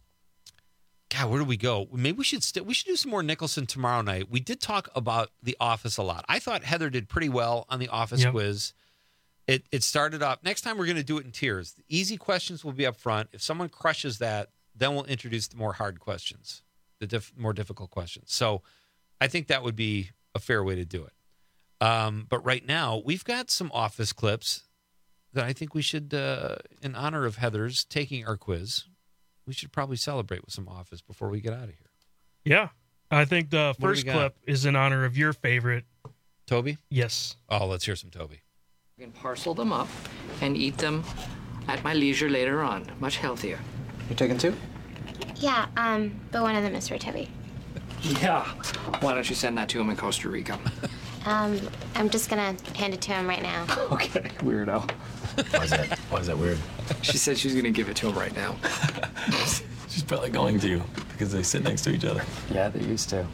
God, where do we go? Maybe we should st- we should do some more Nicholson tomorrow night. We did talk about The Office a lot. I thought Heather did pretty well on The Office Yep. quiz. It it started off. Next time we're going to do it in tiers. The easy questions will be up front. If someone crushes that, then we'll introduce the more hard questions, the diff- more difficult questions. So I think that would be a fair way to do it. Um, but right now we've got some Office clips that I think we should, uh, in honor of Heather's taking our quiz, we should probably celebrate with some Office before we get out of here. Yeah. I think the What do we first got? clip is in honor of your favorite. Toby? Yes. Oh, let's hear some Toby. You can parcel them up and eat them at my leisure later on. Much healthier. You taking two? Yeah, um, but one of them is for Toby. Yeah. Why don't you send that to him in Costa Rica? Um, I'm just gonna hand it to him right now. Okay, weirdo. Why is that? Why is that weird? She said she's gonna give it to him right now. She's probably going to because they sit next to each other. Yeah, they used to.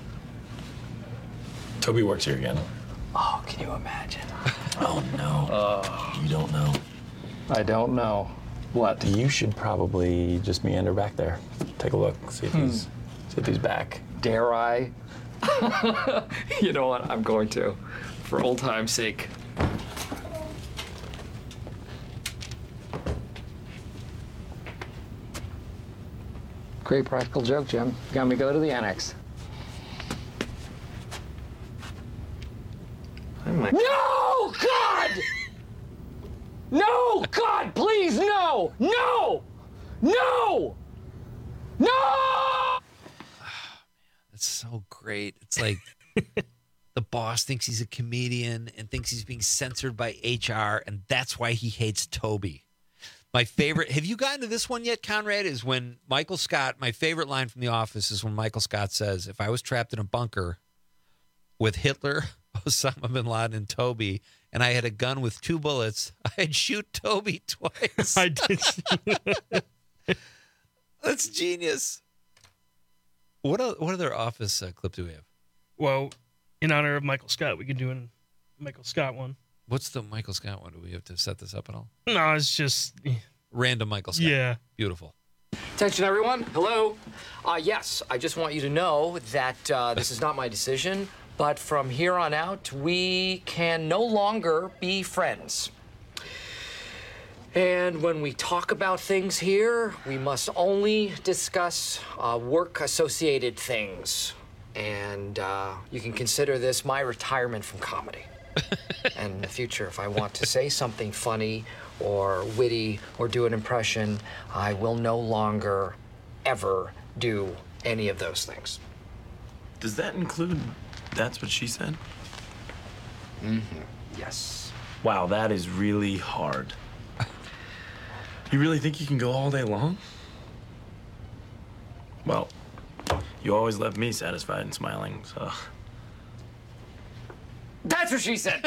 Toby works here again. Oh, can you imagine? Oh no. Uh, You don't know. I don't know. What? You should probably just meander back there. Take a look. See if Hmm. he's see if he's back. Dare I? You know what? I'm going to, for old time's sake. Great practical joke, Jim. Got me go to the annex. My... No, God! No, God, please, no! No! No! No! That's so great. It's like the boss thinks he's a comedian and thinks he's being censored by H R, and that's why he hates Toby. My favorite, have you gotten to this one yet, Conrad? Is when Michael Scott, my favorite line from The Office is when Michael Scott says, if I was trapped in a bunker with Hitler, Osama bin Laden, and Toby, and I had a gun with two bullets, I'd shoot Toby twice. I did. That's genius. What other, what other Office uh, clip do we have? Well, in honor of Michael Scott, we could do a Michael Scott one. What's the Michael Scott one? Do we have to set this up at all? No, it's just... Random Michael Scott. Yeah. Beautiful. Attention, everyone. Hello. Uh, yes, I just want you to know that uh, this is not my decision, but from here on out, we can no longer be friends. And when we talk about things here, we must only discuss uh, work-associated things. And uh, you can consider this my retirement from comedy. And in the future, if I want to say something funny or witty or do an impression, I will no longer ever do any of those things. Does that include That's What She Said? Mm-hmm. Yes. Wow, that is really hard. You really think you can go all day long? Well, you always left me satisfied and smiling, so... That's what she said.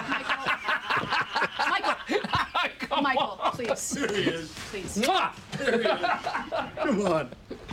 Michael. Michael, please. There he is. Please. Mwah! There he is. Come on.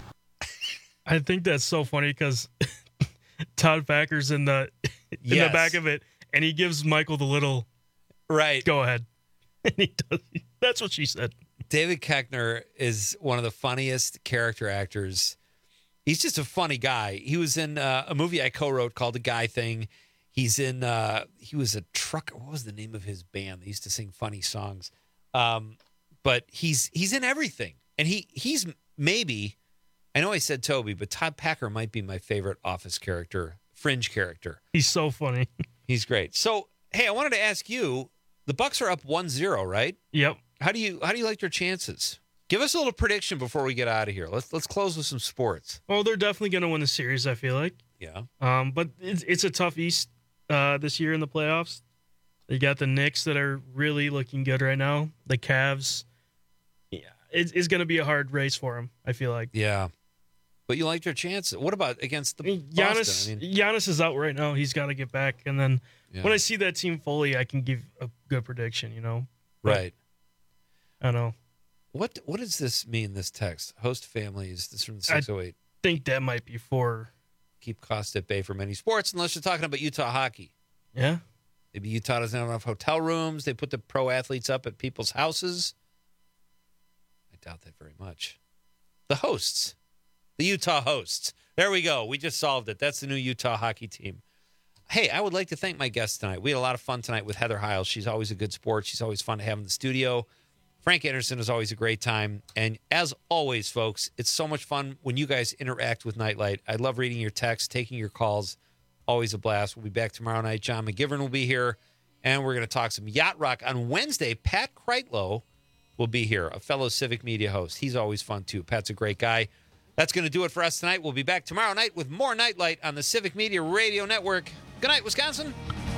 I think that's so funny because Todd Packer's in the in Yes. the back of it, and he gives Michael the little right. Go ahead, and he does. That's what she said. David Koechner is one of the funniest character actors. He's just a funny guy. He was in uh, a movie I co-wrote called The Guy Thing. He's in, uh, he was a trucker. What was the name of his band? They used to sing funny songs. Um, but he's he's in everything. And he he's maybe, I know I said Toby, but Todd Packer might be my favorite Office character, Fringe character. He's so funny. He's great. So, hey, I wanted to ask you, the Bucks are up one zero, right? Yep. How do you how do you like their chances? Give us a little prediction before we get out of here. Let's let's close with some sports. Well, they're definitely going to win the series, I feel like. Yeah. Um, but it's, it's a tough East uh, this year in the playoffs. You got the Knicks that are really looking good right now. The Cavs. Yeah, it, it's going to be a hard race for them, I feel like. Yeah. But you like their chances. What about against the Giannis, Boston? I mean, Giannis is out right now. He's got to get back. And then Yeah. when I see that team fully, I can give a good prediction, you know? But right. I don't know. What what does this mean, this text? Host families, this is from the I six oh eight. think that might be for... Keep costs at bay for many sports, unless you're talking about Utah hockey. Yeah. Maybe Utah doesn't have enough hotel rooms. They put the pro athletes up at people's houses. I doubt that very much. The hosts. The Utah hosts. There we go. We just solved it. That's the new Utah hockey team. Hey, I would like to thank my guests tonight. We had a lot of fun tonight with Heather Hiles. She's always a good sport. She's always fun to have in the studio. Frank Anderson is always a great time. And as always, folks, it's so much fun when you guys interact with Nightlight. I love reading your texts, taking your calls. Always a blast. We'll be back tomorrow night. John McGivern will be here. And we're going to talk some yacht rock. On Wednesday, Pat Kreitlow will be here, a fellow Civic Media host. He's always fun, too. Pat's a great guy. That's going to do it for us tonight. We'll be back tomorrow night with more Nightlight on the Civic Media Radio Network. Good night, Wisconsin.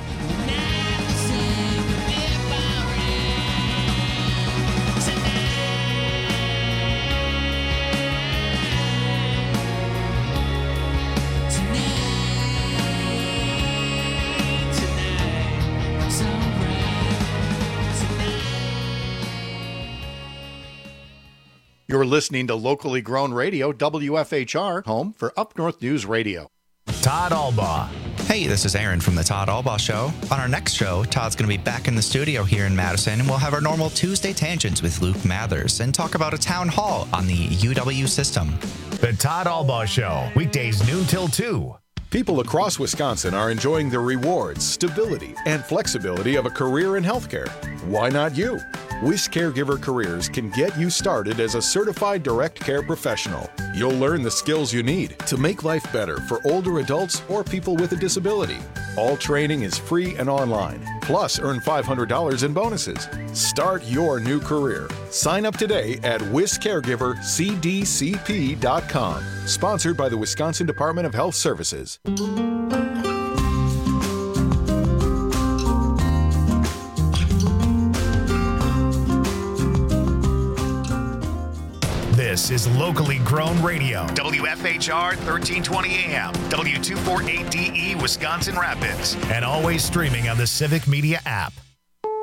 You're listening to locally grown radio, W F H R, home for Up North News Radio. Todd Albaugh. Hey, this is Aaron from the Todd Albaugh Show. On our next show, Todd's going to be back in the studio here in Madison, and we'll have our normal Tuesday Tangents with Luke Mathers and talk about a town hall on the U W system. The Todd Albaugh Show, weekdays noon till two. People across Wisconsin are enjoying the rewards, stability, and flexibility of a career in healthcare. Why not you? Wish Caregiver Careers can get you started as a certified direct care professional. You'll learn the skills you need to make life better for older adults or people with a disability. All training is free and online. Plus, earn five hundred dollars in bonuses. Start your new career. Sign up today at wis caregiver c d c p dot com. Sponsored by the Wisconsin Department of Health Services. This is locally grown radio. W F H R thirteen twenty A M, W two forty-eight D E, Wisconsin Rapids, and always streaming on the Civic Media app.